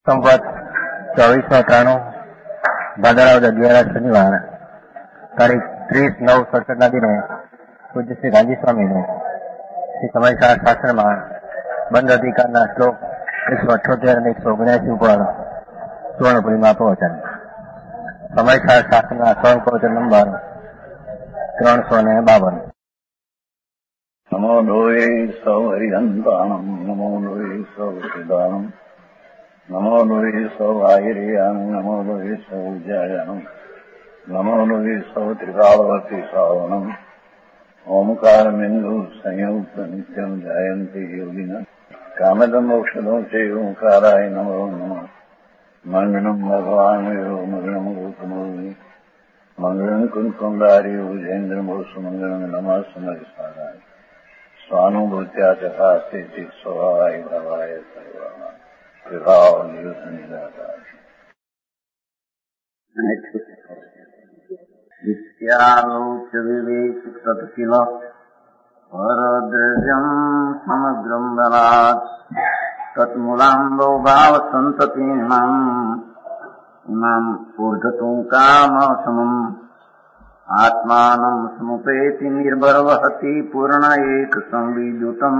સંવત 2493 ભાદરવદ 11 શનિવાર તારીખ 30/9/67 દિને પૂજ્ય શ્રી ગાંધી સ્વામીને શ્રી સમયસાર શાસ્ત્રમાં બંધ અધિકારના શ્લોક 178 અને 179 ઉપર સુવર્ણપુરીમાં પ્રવચન. સમયસાર શાસ્ત્રના સ્વર્ણ પ્રવચન નંબર 352. નમો લોહે સૌ હરિહંતાણમ, નમો લોહે સૌ સિદ્ધાણમ, નમો લોહે સૌ આયર્યાન, નમો લોહે સૌ જયાનમ, નમો લોહે સૌ ત્રિકાળવર્તી શ્રાવણમ, ઓમકારમેન્દુ સંયુક્ત નિત્યમ જાયંતી યોગિના, કામદમ ઔષધો છે ઓંકારાય નમો નમઃ. મંગળમ ભગવાન મંગળમ ગૌતમોની, મંગળમ કુંકુંડાર્યો જૈન્દ્રમો સુમંગળમ નમઃ સમયસારાય. સ્વાનુભૂત્યા ચકાસ્તે સ્વભાવાય ભાવાય સર્વાય વિભાવ નિયુત નિરાકાર. નિત્યાલોક વિવેક સત્કિલ પરદ્રવ્યમ સમગ્રમ બલાત તત્મૂલાંબો ભાવ સંતતિનામ ઇમામ ઊર્ધતું કામ સમમ આત્માનમ સમુપેતિ નિર્ભરવહતિ પૂર્ણ એક સંવિદુતમ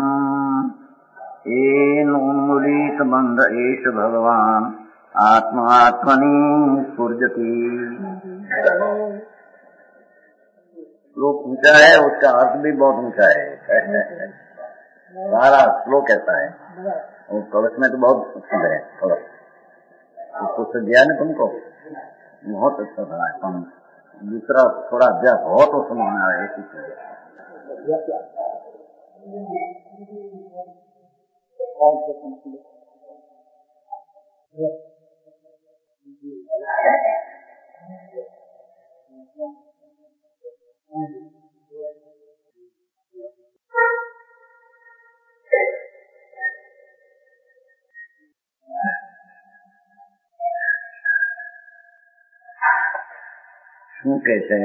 એનુન્મૂલિત બંધ એષ ભગવાન આત્માત્મની સ્ફुर्जति. श्लोक ऊंचा है, उसका अर्थ भी बहुत ऊंचा है. सारा श्लोक ऐसा है. और कलश में तो बहुत सुंदर है. कलश उसको से दिया ना तुमको, बहुत अच्छा बना है. हम दूसरा थोड़ा अभ्यास हो तो समझ आ रहा है. શું કે છે?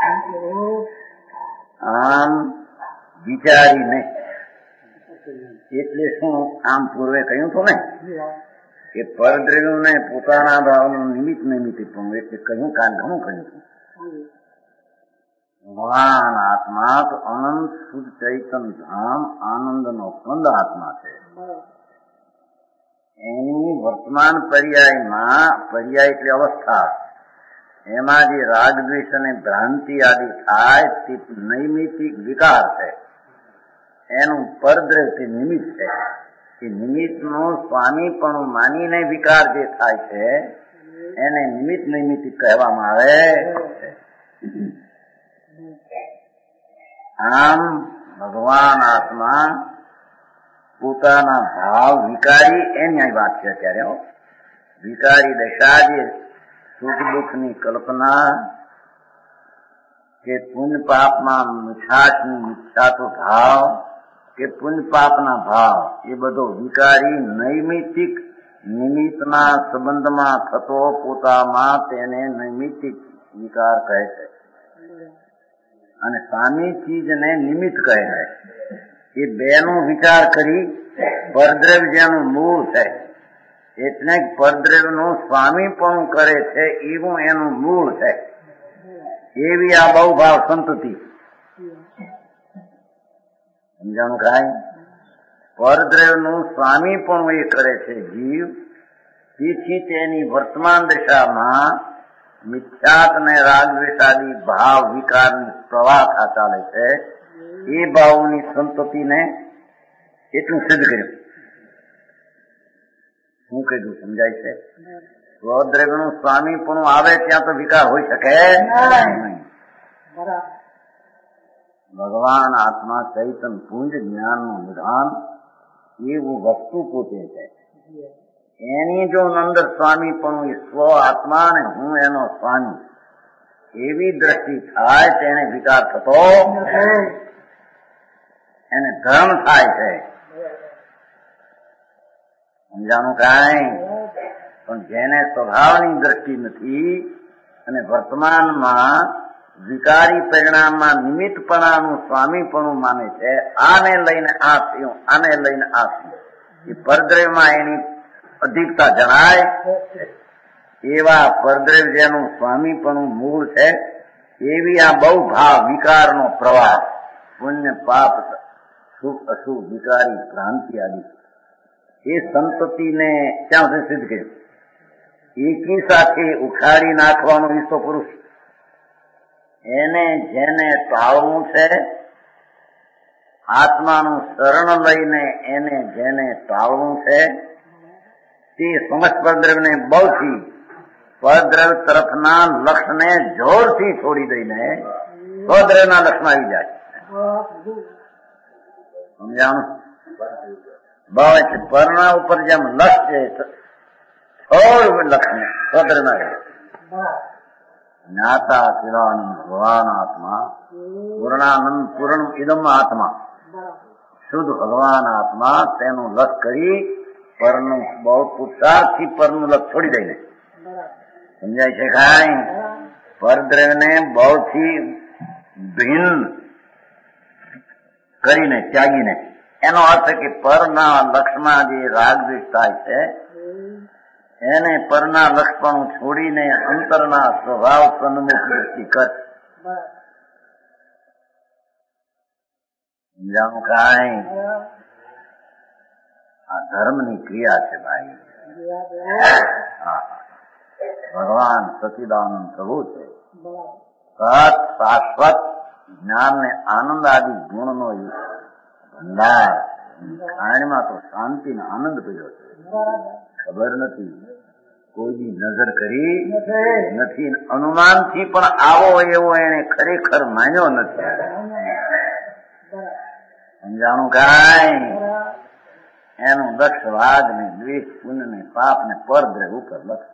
આમ વિચારીને, એટલે શું? આમ પૂર્વે કહ્યું હતું ને કે પરદ્રવ્યોને પોતાના ભાવનું નિમિત્ત નૈમિત્તિકપણું, એટલે કહ્યું કાન ઘણું કહ્યું હતું. ભગવાન આત્મા તો અનંત શુદ્ધ ચૈતન્ય ધામ આનંદનો કંદ આત્મા છે. એની વર્તમાન પર્યાયમાં, પર્યાય એટલે અવસ્થા, એમાં જે રાગ દ્વેષ અને ભ્રાંતિ આદિ થાય તે નૈમિતિક વિકાર છે. એનું પરદ્રવ્ય તે નિમિત્ત છે. એ નિમિત્તનો સ્વામીપણું માનીને વિકાર જે થાય છે એને નિમિત્ત નૈમિતિક કહેવામાં આવે છે. આમ ભગવાન આત્મા પોતાના ભાવ વિકારી, એની અહીં વાત છે અત્યારે. વિકારી દશા જે સુખ દુઃખની કલ્પના કે પુણ્ય પાપમાં મીઠાશની ઈચ્છાતો ભાવ કે પુણ્ય પાપના ભાવ, એ બધો વિકારી નૈમિતિક નિમિત્તના સંબંધમાં થતો પોતામાં તેને નૈમિતિક વિકાર કહે છે. અને સામી ચીજને નિમિત્ત કહે છે. એ બેનો વિચાર કરી પરદ્રવ્ય જેનું મૂળ છે, એટલે પરદ્રવ્યનું સ્વામીપણું કરે છે એવું એનું મૂળ છે. એવી આ બહુ ભાવ સંતતિ. સમજાણું કાંઈ? પરદ્રવ્યનું સ્વામીપણું એ કરે છે જીવ, તેથી તેની વર્તમાન દશામાં મિથ્યાત અને રાગદ્વેષાદી ભાવ વિકારની પ્રવાહ ચાલે છે. એ ભાવોની સંતતિને એટલું સિદ્ધ કર્યું. શું કીધું? સમજાય છે? સ્વદ્રવ્યનું સ્વામીપણું આવે ત્યાં તો વિકાર હોઈ શકે નહીં. ભગવાન આત્મા ચૈતન પુંજ જ્ઞાનનું નિધાન એવું વસ્તુ પોતે છે. એની જો અંદર સ્વામીપણું, એ સ્વ આત્મા ને હું એનો સ્વામી, એવી દ્રષ્ટિ થાય તેને વિકાર થતો, એને ધર્મ થાય છે. સમજાણું કાંઈ? પણ જેને સ્વભાવની દ્રષ્ટિ નથી અને વર્તમાનમાં વિકારી પરિણામમાં નિમિત્તપણાનું સ્વામીપણું માને છે, આને લઈને આ થયું, આને લઈને આ થયું, એ પરદ્રવ્યમાં એની અધિકતા જણાય એવા પરદ્રવ્ય જેનું સ્વામીપણું મૂળ છે એવી આ બહુ ભાવ વિકારનો પ્રવાહ પુણ્ય પાપ શુભ અશુભ વિકારી ભ્રાંતિ આદિ એ સંતતિને ક્યાં સુધી સિદ્ધ કર્યું? એકી સાથે ઉખાડી નાખવાનો ઈસો પુરુષ એને જેને ટાળવું છે, આત્માનું શરણ લઈને એને જેને ટાળવું છે તે સમસ્ત પરદ્રવ્યને બહુથી પરદ્રવ્ય તરફના લક્ષને જોરથી છોડી દઈને સ્વદ્રવ્યના લક્ષમાં આવી જાય. સમજાણું? બહુ એટલે પરના ઉપર જેમ લક્ષ છે છોડ લક્ષને સ્વદ્રવ્યના જ્ઞાતા ચિરાનંદ ભગવાન આત્મા પૂર્ણાનંદ પૂર્ણ ઇદમ આત્મા શુદ્ધ ભગવાન આત્મા તેનું લક્ષ કરી પરનું બહુ પુરુષાર્થથી પરનું લક્ષ છોડી દઈને સમજાય છે કાંઈ પરદ્રવ્યને બહુથી ભિન્ન કરીને ત્યાગીને એનો અર્થ કે પરના લક્ષમાં જે રાગ દ્વેષ થાય છે એને પરના લક્ષપણું છોડીને અંતરના સ્વભાવ સન્મુખ દ્રષ્ટિ કર. સમજાવું કાંઈ? આ ધર્મની ક્રિયા છે ભાઈ. ભગવાન સચિદાનંદ પ્રભુ છે. સત શાશ્વત જ્ઞાન ને આનંદ આદિ ગુણનો ભંડાર. ખાણીમાં તો શાંતિ ને આનંદ પડ્યો છે. ખબર નથી, કોઈની નજર કરી નથી, અનુમાનથી પણ આવો એવો એને ખરેખર માન્યો નથી. સમજાણું કાંઈ? એનું લક્ષ વાદ ને દ્વેષ પુણ્ય ને પાપ ને પરદ્રવ્ય ઉપર લક્ષ.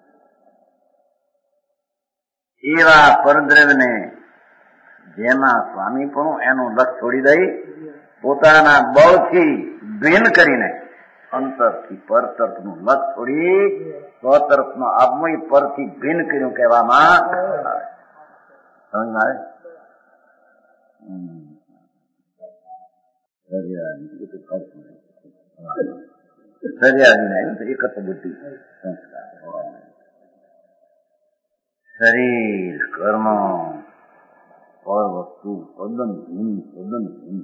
એવા પરદ્રવ્યને જેમાં સ્વામીપણું એનું લક્ષ છોડી દઈ પોતાના બળથી ભિન્ન કરીને અંતરથી પર તરફનું લક્ષ છોડી સ્વતરફનો આત્મય પરથી ભિન્ન કર્યું કહેવામાં આવે. સમજ આવે? એકત્ર બુદ્ધિ સંસ્કાર શરીર કર્મ પર વસ્તુ તદ્દન ભિન્ન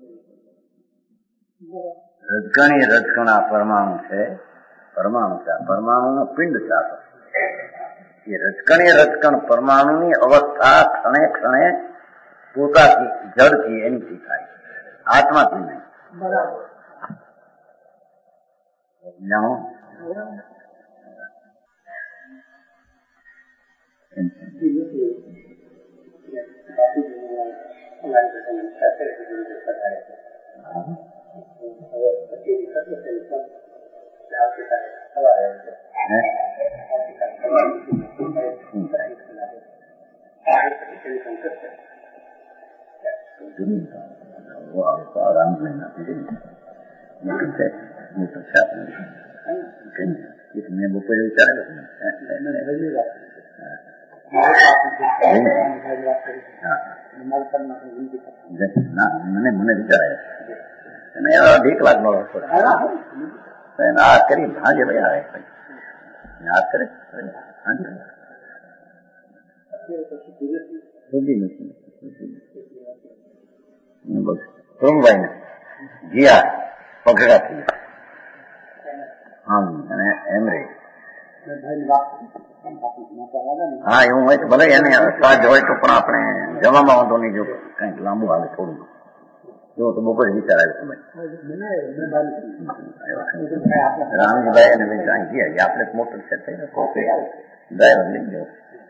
રજકણ આ પરમાણુ છે. પરમાણુનો પિંડ શાસક એ રજકણ પરમાણુની અવસ્થા ક્ષણે ક્ષણે પોતાથી જડથી એનીથી થાય, આત્માથી નહીં. જાણો મેં બપોરે વિચારેલું મને વિચારાય ઢીક લાગ આ કરી ભાજે ભાઈ યાદ કરે સોમભાઈ ને જીયા પગડા થઈ અને એમ રે હા એવું હોય તો ભલે એને સ્વાદ હોય તો પણ આપણે જવામાં વાંધો નહીં. જો કઈક લાંબુ હાલે થોડું જો તો બપોરે વિચાર આવે સમય રામજીભાઈ અને ગયા આપણે મોટર સેટ થઈને ડ્રાઈવર લઈ ગયો.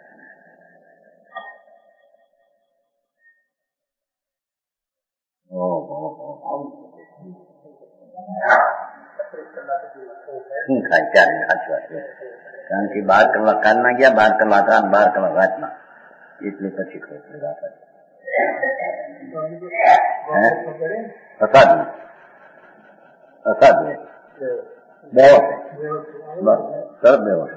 શું થાય ત્યારે સાચી વાત છે. કારણ કે 12 કલાક કાલના ગયા, 12 કલાક રાત, 12 કલાક રાતના, એટલે પછી અસાધ્ય બે વર્ષ બે વર્ષ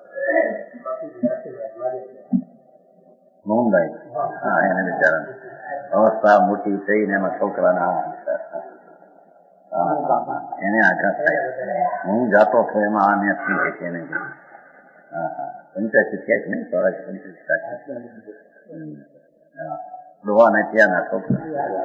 મોહનભાઈ હા એને બિચારા અવસ્થા મોટી થઈને એમાં છોકરાના એને આઘાત થાય. હું જાતો હતો એમાં આ મેં શું છે એને 85 ક્યાંક નહીં 85 ડોવા ને ત્યાંના છોકરા.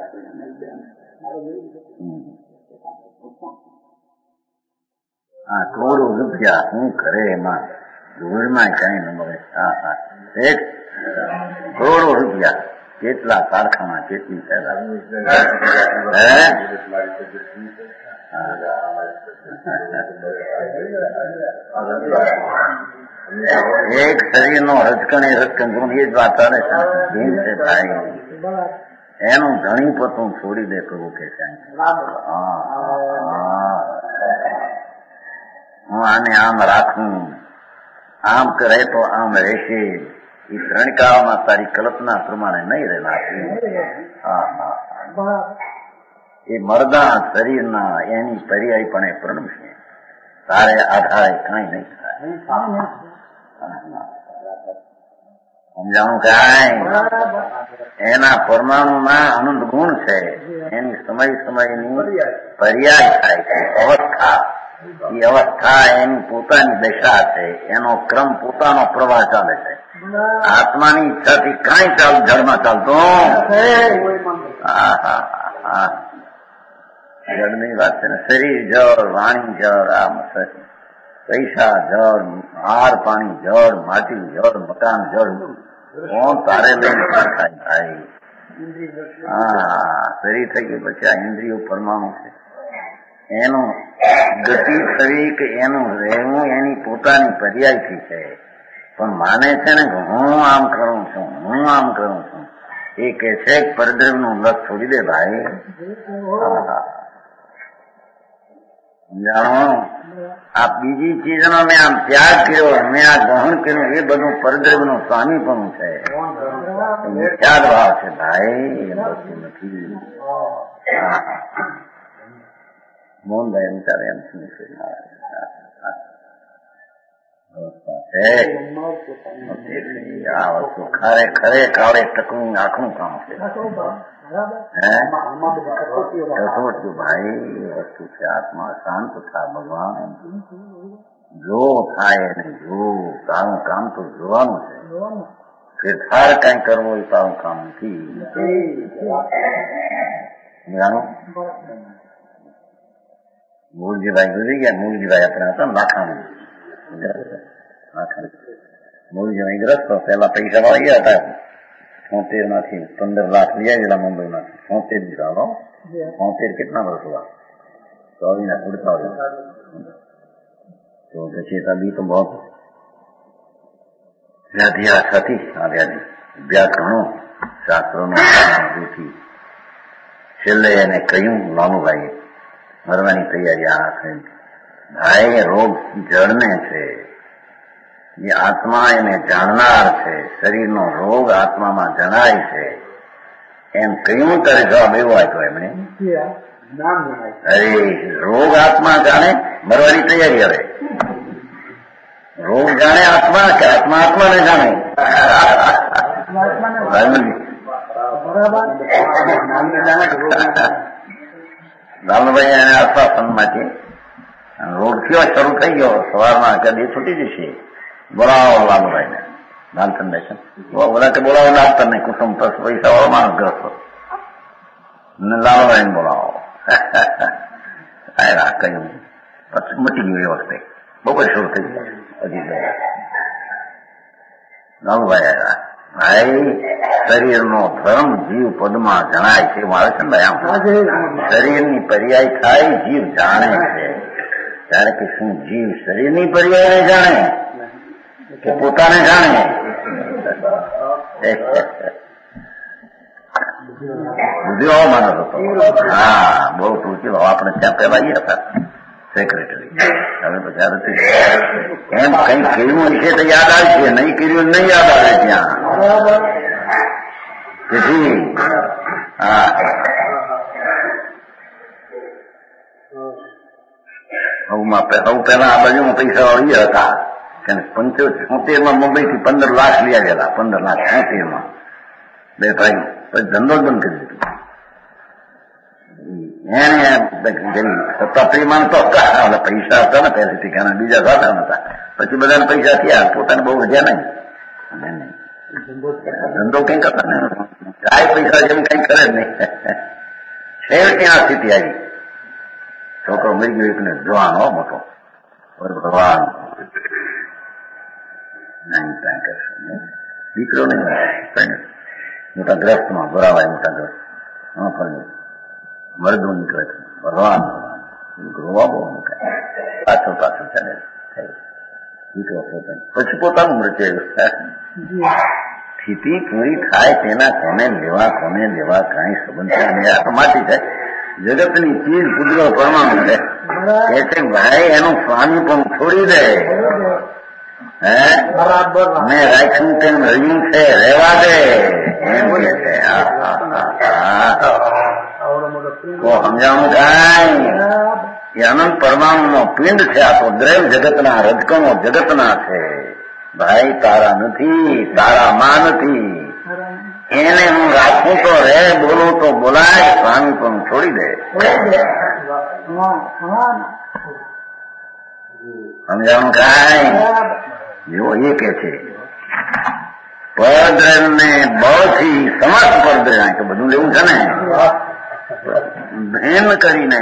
કરોડો રૂપિયા શું કરે એમાં ધૂળમાં કઈ ન મળે. એક કરોડો રૂપિયા કેટલા કારખાના કેટલી એક શરીરનો રજકણ એ રજકણ એ જ વાત ચાલે છે ભાઈ. એનું ઘણી પતું છોડી દે કરવું કે છે. હું આને આમ રાખું, આમ કરે તો આમ રહેશે. એ ત્રણ કાળમાં તારી કલ્પના પ્રમાણે નહીં રહેલા. એ મરદા શરીરના એની પર્યાયપણે પ્રણમશે. તારે આધારે કઈ નહીં થાય. સમજાણું કાંઈ એના પરમાણુમાં અનંત ગુણ છે. એની સમયની પર્યાય થાય છે અવસ્થા. એ અવસ્થા એની પોતાની દશા છે. એનો ક્રમ પોતાનો પ્રવાહ ચાલે છે. આત્માની ઈચ્છાથી કાંઈ જળમાં ચાલતો જળની વાત છે ને. શરીર જળ, વાણી જળ, આમ પૈસા જળ, હાર પાણી જળ, માટી જળ, મકાન જળ. કોણ તારે લઈને થાય ભાઈ? શરીર થઈ ગયું પછી આ ઇન્દ્રિયો પરમાણુ છે. એનું ગતિ થવી કે એનું રહેવું એની પોતાની પર્યાયથી છે. પણ માને છે ને કે હું આમ કરું છું, હું આમ કરું છું. એ કે છે પરદ્રવ નું લક્ષ છોડી દે ભાઈ. જાણો આ બીજી ચીજનો મેં આમ ત્યાગ કર્યો, મેં આ ગ્રહણ કર્યું, એ બધું પરદ્રવ નું સ્વામી પણ છે. મિથ્યા ભાવ છે ભાઈ, એ બધું નથી. મોહનભાઈ વિચારે એમ શું આ વસ્તુ ખરે કાળે ટકવું આખું કામ છે. ભાઈ વસ્તુ છે. આત્મા શાંત થા ભગવાન. જો થાય એને જો. તારું કામ તો જોવાનું છે. ફેરફાર કઈ કરવો એ તારું કામ નથી. મૂળજીભાઈ ગુજરી ગયા. મૂળજીભાઈ આપણે હતા લાખાણી. મૂળજીભાઈ ગ્રસ્ત પેલા પૈસા વાળા ગયા હતા. 73 માંથી 15 લાખ લઈ આવેલા મુંબઈ માંથી. 73 દીધા. 73 કેટલા વર્ષ हुआ? 24 ના 48. તો પછી તબી તો બહુ વ્યાધિયા થતી. આ વ્યાધિ વ્યાકરણો શાસ્ત્રોનો છેલ્લે એને કહ્યું લાલુભાઈએ મરવાની તૈયારી આ છે ભાઈ. રોગ જળને છે. એ આત્મા એને જાણનાર છે. શરીરનો રોગ આત્મામાં જણાય છે એમ કહ્યું ત્યારે જવાબ એવો આપ્યો એમણે. અરે રોગ આત્મા જાણે, મરવાની તૈયારી હવે. રોગ જાણે આત્મા કે આત્મા આત્માને જાણે? લાલભાઈ એને આશ્વાસનમાંથી રોગ થયો શરૂ થઈ ગયો. સવારમાં કદી છૂટી જશે. બોલાવો લાલભાઈ ને. લાલચંદ દેશન બોલા કે બોલાવો ડાક્ટર ને. કુટુંબ પૈસા વાળો માણસ ગ્રસ્ત ને લાલભાઈ ને બોલાવો. આયરા કહ્યું પછી મટી ગયું. એ વખતે બપોર શરૂ થઈ ગયું. હજી લાલભાઈ આવ્યા. ભાઈ શરીરનો ધર્મ જીવ પદમાં જણાય છે. મારે છે ને ભાઈ આમ શરીરની પર્યાય થાય જીવ જાણે છે. ત્યારે કે શું જીવ શરીરની પર્યાય જાણે કે પોતાને જાણે? બુદ્ધિઓ માણસ હતો. હા બહુ ટૂંકી. આપણે ત્યાં પેલા હતા સેક્રેટરી. હવે પછી એમ કઈ કર્યું હશે તો યાદ આવશે, નહીં કર્યું નહીં યાદ આવે ત્યાં. તેથી હા હવે પેલા આ બાજુમાં પૈસા વાળી હતા. 75 મુંબઈ થી 15 લાખ લઈ આવેલા. 15 લાખ 70 બે ભાઈ. પછી ધંધો બંધ કરી દીધો. એને સત્તા પ્રેમાન તો હતા, પૈસા હતા ને પહેલેથી ઘણા બીજા સાધા નતા, પછી બધાને પૈસા થયા, પોતાને બહુ વધ્યા નહીં. ધંધો કઈ કરતા નહીં, કાંઈ પૈસા જેમ કઈ કરે જ નહીં. છેવટે આ સ્થિતિ આવી. છોકરો મરી ગયો એકને જવાન હો મોટો, ભગવાન દીકરો નહીં, મોટા ગ્રસ્તમાં ભરાવાય, મોટા ગ્રસ્ત મરદો નીકળે છે, ભગવાન રોવા બહુ નીકળે, પાછળ ચાલે દીકરો પોતાનું, પછી પોતાનું મૃત્યુ. સ્થિતિ પૂરી થાય તેના કોને લેવા કઈ સંબંધ છે. આ તો માટી છે, જગતની ચીજ પુત્ર પરમાણુ છે. કે છે ભાઈ એનું સ્વામી પણ છોડી દે, મેં રાખ્યું તેમ રહ્યું છે, રહેવા દે એમ કે છે. તો સમજાવું કાંઈ એ અનંત પરમાણુ નો પિંડ છે. આ તો દ્રવ જગતના રજકણો જગતના છે. ભાઈ તારા નથી, તારા માં નથી, એને હું રાખું તો રે, બોલું તો બોલાય, સ્વામી પણ છોડી દે. સમજાવું કાંઈ એવો એ કે છે. પરદ્રવ ને બળથી સમસ્ત પરદ્રવ તો બધું લેવું છે ને, ભેન કરીને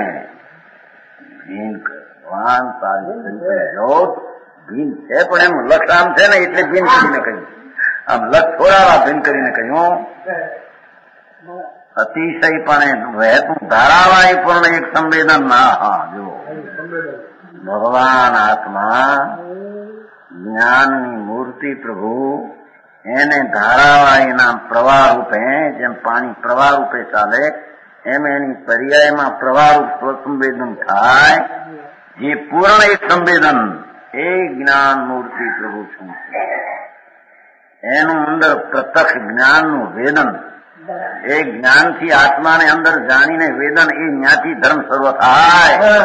ભગવાન તારી જોત ભીન છે, પણ એમ લક્ષ આમ છે ને એટલે ભીન કરીને કહ્યું, આમ લક્ષ થોડા ભીન કરીને કહ્યું. અતિશયપણે વહેતું ધારાવાળી પૂર્ણ એક સંવેદન ના. હા જો ભગવાન આત્મા જ્ઞાનની મૂર્તિ પ્રભુ એને ધારાવાળીના પ્રવાહ રૂપે, જેમ પાણી પ્રવાહ રૂપે ચાલે એમ એની પર્યાયમાં પ્રવાહરૂપ સ્વસંવેદન થાય. જે પૂર્ણ એક સંવેદન એ જ્ઞાન મૂર્તિ પ્રભુ છું. એનું અંદર પ્રત્યક્ષ જ્ઞાનનું વેદન, એ જ્ઞાનથી આત્માને અંદર જાણીને વેદન, એ જ્ઞાથી ધર્મ સર્વ થાય.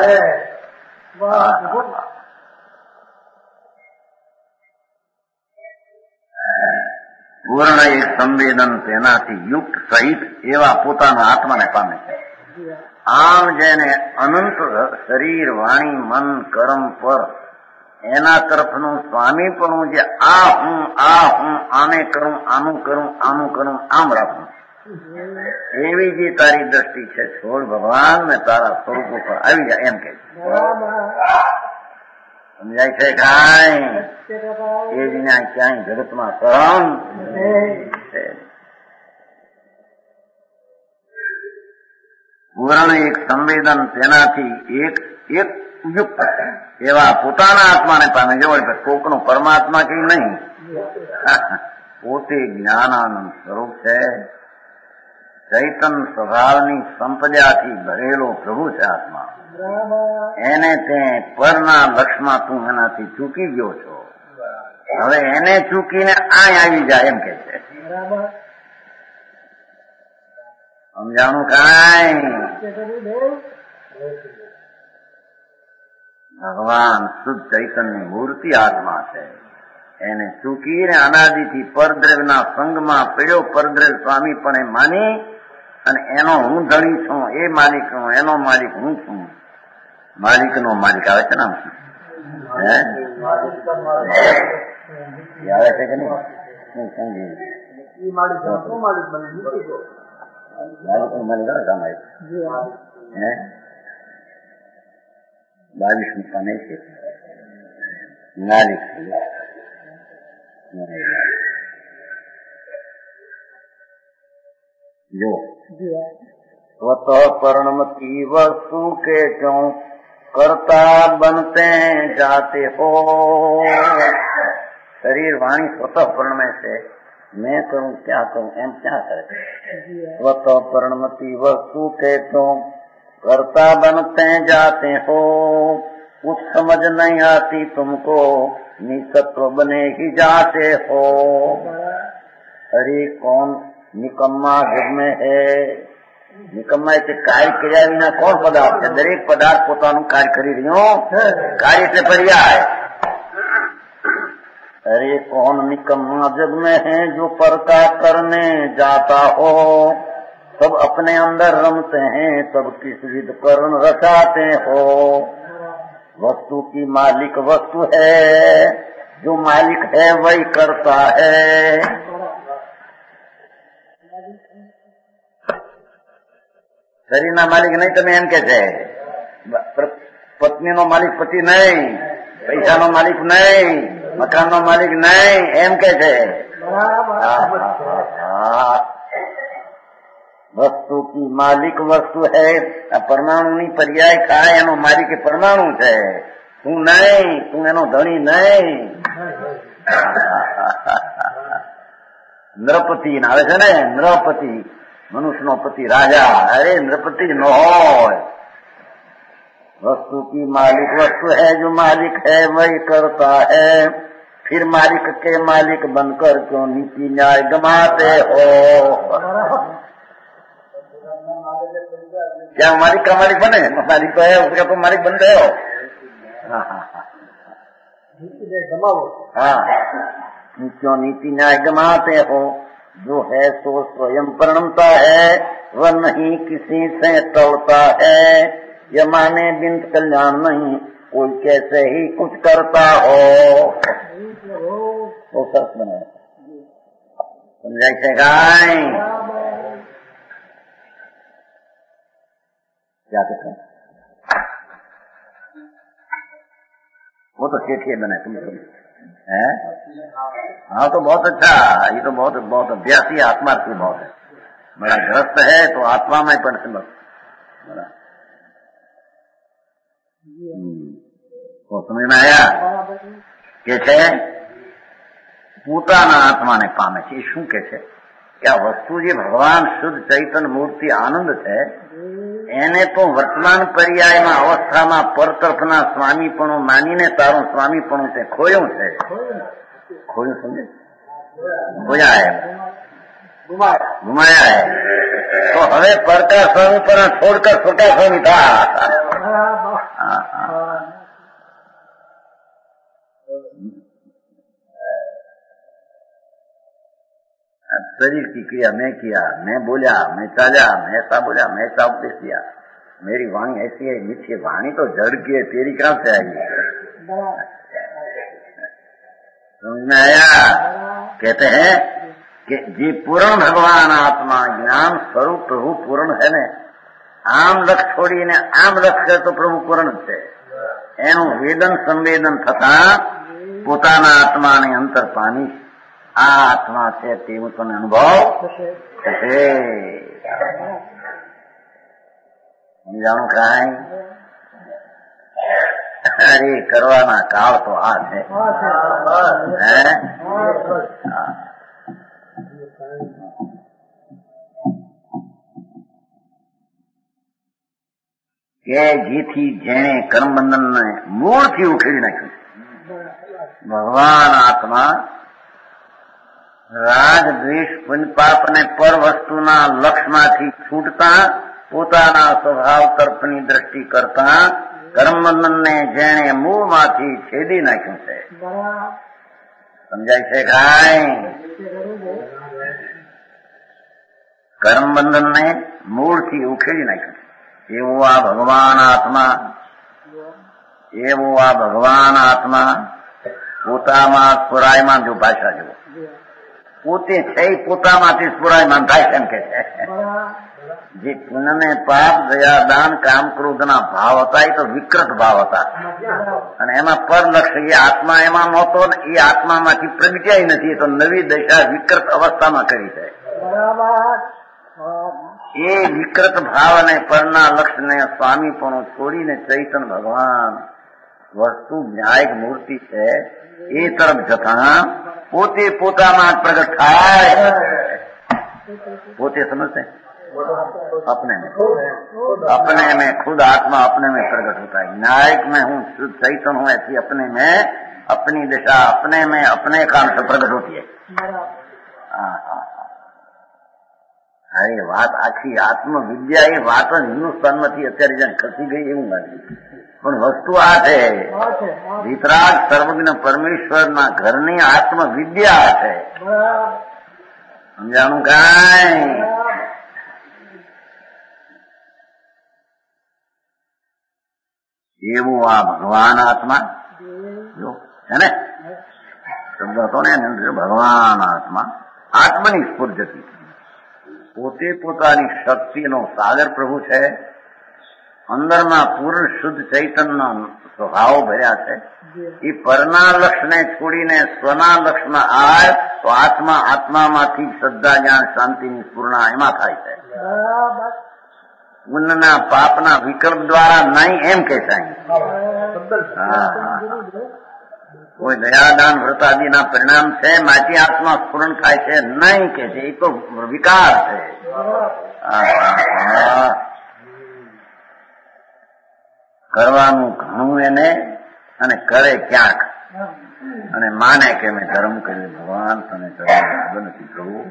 પૂર્ણ એક સંવેદન તેનાથી યુક્ત સહિત એવા પોતાના આત્માને પામે છે. આમ જેને અનંત શરીર, વાણી, મન, કર્મ પર એના તરફનું સ્વામીપણું, જે આ હું આને કરું, આનું કરું, આનું કરું, આમ રાખું, એવી જે તારી દ્રષ્ટિ છે, છોડ ભગવાન ને તારા સ્વરૂપ ઉપર આવી જાય એમ કે સમજાય છે. કાંઈ એ વિના ક્યાંય જગતમાં કરમ છે. પૂર્ણ એક સંવેદન તેનાથી એક યુક્ત એવા પોતાના આત્માને પામે. જો કોકનો પરમાત્મા કે નહીં, પોતે જ્ઞાનાનંદ સ્વરૂપ છે. ચૈતન સ્વભાવની સંપદાથી ભરેલો પ્રભુ છે આત્મા. એને તે પરના લક્ષમાં તું એનાથી ચૂકી ગયો છો. હવે એને ચૂકીને આ આવી જાય એમ કે છે. સમજાણું કાંઈ? ભગવાન શુદ્ધ ચૈતન્ય મૂર્તિ આત્મા છે. એને ચૂકીને અનાદિથી પરદ્રવ્યના સંગમાં પડ્યો. પરદ્રવ્ય સ્વામી પણ માની અને એનો હું ધણી છું, એ માલિક છું, એનો માલિક હું છું. માલિક નો માલિક આવે છે ને, આવે છે કે નહીં? સમજી માલિક નો માલિક બને, માલિક નો માલિક આવે કામ આવે. 22 પાને છે માલિક. જો स्वत परिणमती वस्तु के क्यों करता बनते जाते हो. शरीर वाणी स्वतः परिणमे છે. मैं करूं क्या करूं एम क्या करे. स्वत परिणमती वस्तु के क्यों करता बनते जाते हो. कुछ समझ नहीं आती तुमको, निसत्व बने ही जाते हो. अरे कौन નિકમ્મા જગ में है. નિકમ્મા એટલે કાર્ય કર્યા વિના કોણ પદાર્થ છે? દરેક પદાર્થ પોતાનું કાર્ય કરી રહ્યો. કાર્ય એટલે પર્યાય. अरे कौन निकम्मा जग में है जो पर का करने जाता हो. सब अपने अंदर रमते हैं, तब किस विध करुण रचाते हो। वस्तु की मालिक वस्तु है, जो मालिक है वही करता है। शरीर ना मालिक नहीं તમે એમ કે છે, પત્ની નો માલિક પતિ નહીં, પૈસા નો માલિક નહીં, મકાન નો માલિક નહીં, એમ કે છે। વસ્તુ की માલિક વસ્તુ है। પરમાણુ ની પર્યાય થાય એનો માલિક પરમાણુ છે, તું નહીં, તું એનો ધણી નહીં। નૃપતિ આવે છે ને, નૃપતિ मनुष्य नो पति राजा, अरे नृपति न हो। वस्तु की मालिक वस्तु है, जो मालिक है वही करता है। फिर मालिक के मालिक बनकर क्यों नीति न्याय गमाते हो। क्या मालिक का मालिक बने? मालिक तो है, उसका तो मालिक बन गए हो। हाँ, क्यों नीति न्याय गमाते हो। जो है सो स्वयं परिणमता है, वह नहीं किसी से टलता है। यह माने बिंद कल्याण नहीं, कोई कैसे ही कुछ करता हो। वो सच बने समझाई थे गाय क्या कहते हैं? वो तो सेठिए बने तुम है। हाँ तो बहुत अच्छा, ये तो बहुत बहुत अभ्यासी आत्मा की बहुत है। बड़ा ग्रस्त है तो आत्मा में पण समझ तो समझ में आया કે છે પોતાના આત્માને પામે છે। શું કે છે કે આ વસ્તુ જે ભગવાન શુદ્ધ ચૈતન્ય મૂર્તિ આનંદ છે, એને તો વર્તમાન પર્યાયમાં અવસ્થામાં પરતરફના સ્વામીપણું માનીને તારું સ્વામીપણું તે ખોયું છે। खोया समझे, खोया है, घुमाया है। तो हमें परका स्वामी पर छोड़कर छोटा स्वामी था। शरीर की क्रिया मैं किया, मैं बोला, मैं चाला, मैं ऐसा बोला, मैं ऐसा उपदेश दिया। मेरी वाणी ऐसी है, मीठी वाणी तो जड़ की है, तेरी कहां से आएगी। समझ में आया? कहते हैं कि जी पूर्ण भगवान आत्मा ज्ञान स्वरूप प्रभु पूर्ण है ने। आम लक्ष्य छोड़ीने आम लक्ष्य तो प्रभु पूर्ण છે। એનું વેદન સંવેદન થતા પોતાના આત્માને અંતર પામી આ આત્મા છે તેવું તને અનુભવ થશે। સમજાણું કાંઈ? अरे करवाना काल तो आज है, કે જેથી જેણે કર્મબંધન ને મૂળથી ઉખેડી નાખ્યું। ભગવાન આત્મા રાગ દ્વેષ પુણ્ય પાપ અને પર વસ્તુના લક્ષમાંથી છૂટતા પોતાના સ્વભાવ તરફની દ્રષ્ટિ કરતા કર્મબંધન ને જેણે મૂળમાંથી છેદી નાખ્યું છે। સમજાય છે કાંઈ? કર્મબંધન ને મૂળથી ઉખેડી નાખ્યું છે। એવો આ ભગવાન આત્મા, એવો આ ભગવાન આત્મા પોતામાં સ્ફુરાયમાન, જો ભાષા જુઓ, પોતે છે પોતામાંથી સ્ફુરાયમાન થાય કેમ કે છે। જે પુણ્ય ને પાપ દયા દાન કામ ક્રોધના ભાવ હતા એ તો વિકૃત ભાવ હતા, અને એમાં પર લક્ષ્ય એ આત્મા એમાં નહોતો ને એ આત્મામાંથી પ્રગટ્યાય નથી। એ તો નવી દશા વિકૃત અવસ્થામાં કરી છે। એ વિકૃત ભાવ અને પરના લક્ષ્યને સ્વામીપણું છોડીને ચૈતન્ય ભગવાન વસ્તુ ન્યાયિક મૂર્તિ છે એ તરફ જતા પોતે પોતામાં પ્રગટ થાય। પોતે સમજते अपने में खुद आत्मा अपने में प्रकट होता है। न्यायिक में हूँ, शुद्ध चैतन्य हूँ, ऐसी अपने में अपनी दिशा अपने में अपने काम से प्रकट होती है। अरे बात आखी आत्मविद्या ये बात हिंदुस्तान में અત્યારે જ્યાં ખસી ગઈ એવું લાગે, પણ વસ્તુ આ છે વિતરાગ સર્વજ્ઞ પરમેશ્વરના ઘરની આત્મવિદ્યા છે। સમજાણું કાંઈ? એવું આ ભગવાન આત્મા જો છે ને શબ્દ હતો ને એની અંદર ભગવાન આત્મા આત્મની સ્ફૂર્તિ પોતે પોતાની શક્તિનો સાગર પ્રભુ છે. અંદરમાં પૂર્ણ શુદ્ધ ચૈતન્ય સ્વભાવ ભર્યા છે. એ પરના લક્ષને છોડીને સ્વના લક્ષમાં આવે તો આત્મા આત્મામાંથી શ્રદ્ધા જ્ઞાન શાંતિની પૂર્ણા એમાં થાય છે. પુણ્યના પાપના વિકલ્પ દ્વારા નહીં એમ કે છે. કોઈ દયાદાન વ્રતાદિના પરિણામ છે માટે આત્મા સ્ફુરણ થાય છે નહીં કે છે. એ તો વિકાર છે. કરવાનું ઘણું એને અને કરે ક્યાંક અને માને કે મેં ધર્મ કર્યું. ભગવાન તને ધર્મ નથી કરવું.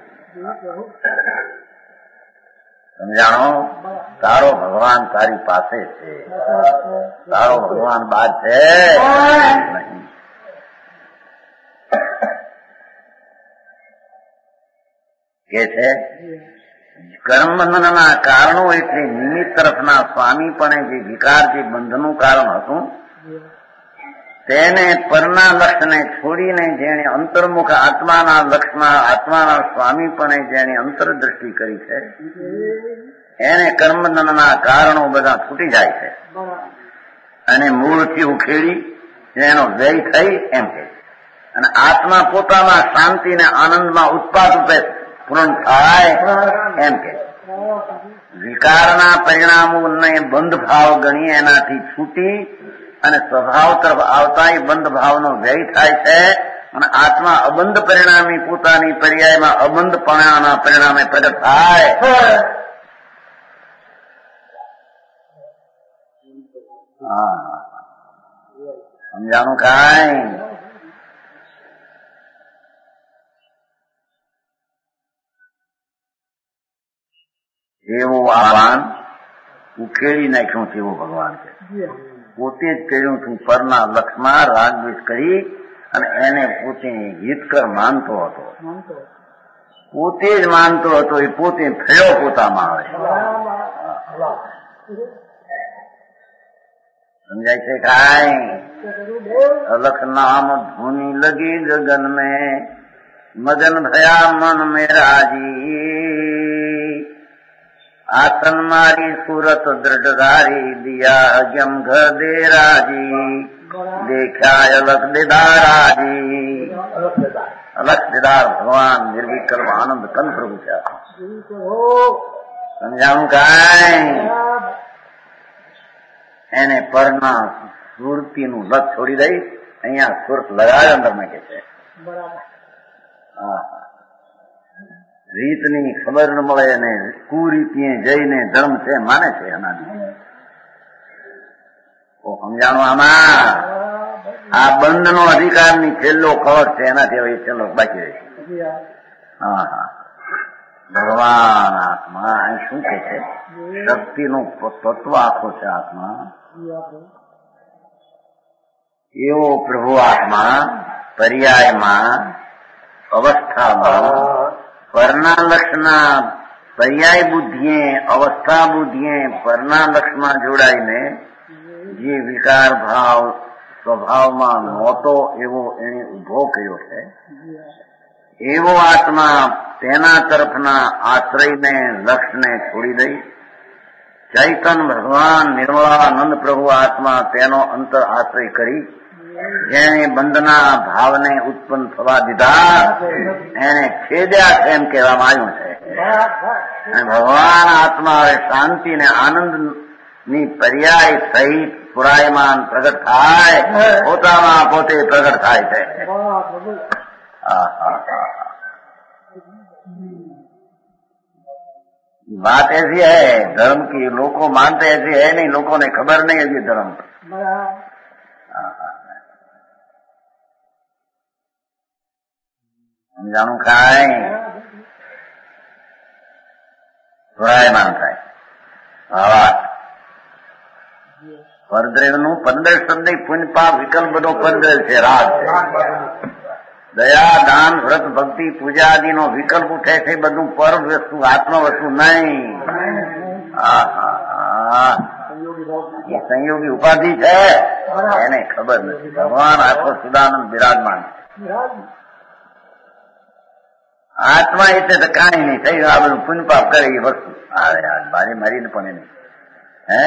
સમજાણો? તારો ભગવાન તારી પાસે છે. તારો ભગવાન બાદ છે નહીં. કે છે કર્મબંધનના કારણો એટલે નિમિત્ત તરફના સ્વામીપણે જે વિકાર જે બંધનું કારણ હતું તેને પરના લક્ષને છોડીને જેણે અંતર્મુખ આત્માના લક્ષમાં આત્માના સ્વામીપણે જેણે અંતરદ્રષ્ટિ કરી છે એને કર્મબંધનના કારણો બધા છૂટી જાય છે અને મૂળથી ઉખેડી એનો વ્યય થઈ એમ કે અને આત્મા પોતાના શાંતિને આનંદમાં ઉત્પાદ રૂપે પૂર્ણ થાય એમ કે વિકારના પરિણામોને બંધ ભાવ ગણી એનાથી છૂટી અને સ્વભાવ તરફ આવતા એ બંધ ભાવનો વ્યય થાય છે અને આત્મા અબંધ પરિણામી પોતાની પર્યાયમાં અબંધપણાના પરિણામે પ્રગટ થાય. સમજાણું કાંઈ? એવું આહવાન ઉકેલી નાખ્યું છે એવું ભગવાન છે. પોતે જ કર્યું છું પરના લક્ષમાં રાગદ્વેષ કરી અને એને પોતે હિતકર માનતો હતો. પોતે જ માનતો હતો એ પોતે થયો પોતામાં આવે. સમજાય છે કાંઈ? અલખ નામ ધૂની લગી ગગન મેં મગન ભયા મન મેરાજી આસન મારી સુરત દ્રઢધારી દિયા જમ ઘર દે રાજી દેખ્યા અલખ દિદારાજી. અલખ દિદાર ભગવાન નિર્વિકલ્પ આનંદ કંદ પ્રભુ છે. સમજાવું કાંઈ? એને પરના સુરતીનું લક્ષ છોડી દઈ અહીંયા સુરત લગાવે અંદર માં કે છે. રીતની ખબર ન મળે અને કુરીતિએ જઈને ધર્મ છે માને છે એનાથી. સમજાણું આમાં? આ બંધનો અધિકારની છેલ્લો કવર છે એનાથી હવે છેલ્લો બાકી રહેશે. ભગવાન આત્મા અહીં શું કે છે? શક્તિનો તત્વ આખો છે આત્મા. એવો પ્રભુ આત્મા પર્યાયમાં અવસ્થામાં પરના લક્ષના પર્યાય બુદ્ધિએ અવસ્થા બુદ્ધિએ પરના લક્ષમાં જોડાઈને જે વિકાર ભાવ સ્વભાવમાં નહોતો એવો એને ઉભો કર્યો છે. એવો આત્મા તેના તરફના આશ્રયને લક્ષને છોડી દઈ ચૈતન ભગવાન નિર્મળાનંદ પ્રભુ આત્મા તેનો અંતર આશ્રય કરી જેને બંધના ભાવને ઉત્પન્ન થવા દીધા એને છેદ્યા છે એમ કહેવામાં આવ્યું છે. અને ભગવાન આત્મા હવે શાંતિ ને આનંદ ની પર્યાય સહિત પુરાયમાન પ્રગટ થાય પોતામાં પોતે પ્રગટ થાય છે. बात ऐसी है धर्म की, लोगों मानते ऐसी है नहीं, लोगों ने खबर नहीं है ये धर्म. સમજાણું કાંઈ? પુરાયમાન થાય. પરદ્રેવનું 15 શબ્દ પુણ્ય પાપ વિકલ્પ બધો પરદ્રેવ છે, રાગ છે. દયા દાન વ્રત ભક્તિ પૂજા આદિનો વિકલ્પ ઉઠે છે બધું પર વસ્તુ આત્મા વસ્તુ નહીં. એ સંયોગી ઉપાધિ છે એને ખબર નથી. ભગવાન આત્મ સદાનંદ બિરાજમાન. આત્મા એટલે તો કાંઈ નહીં થઈ. આ બધું પુણ્ય પાપ કરે એ વસ્તુ મારી મારીને પણ નહીં. હે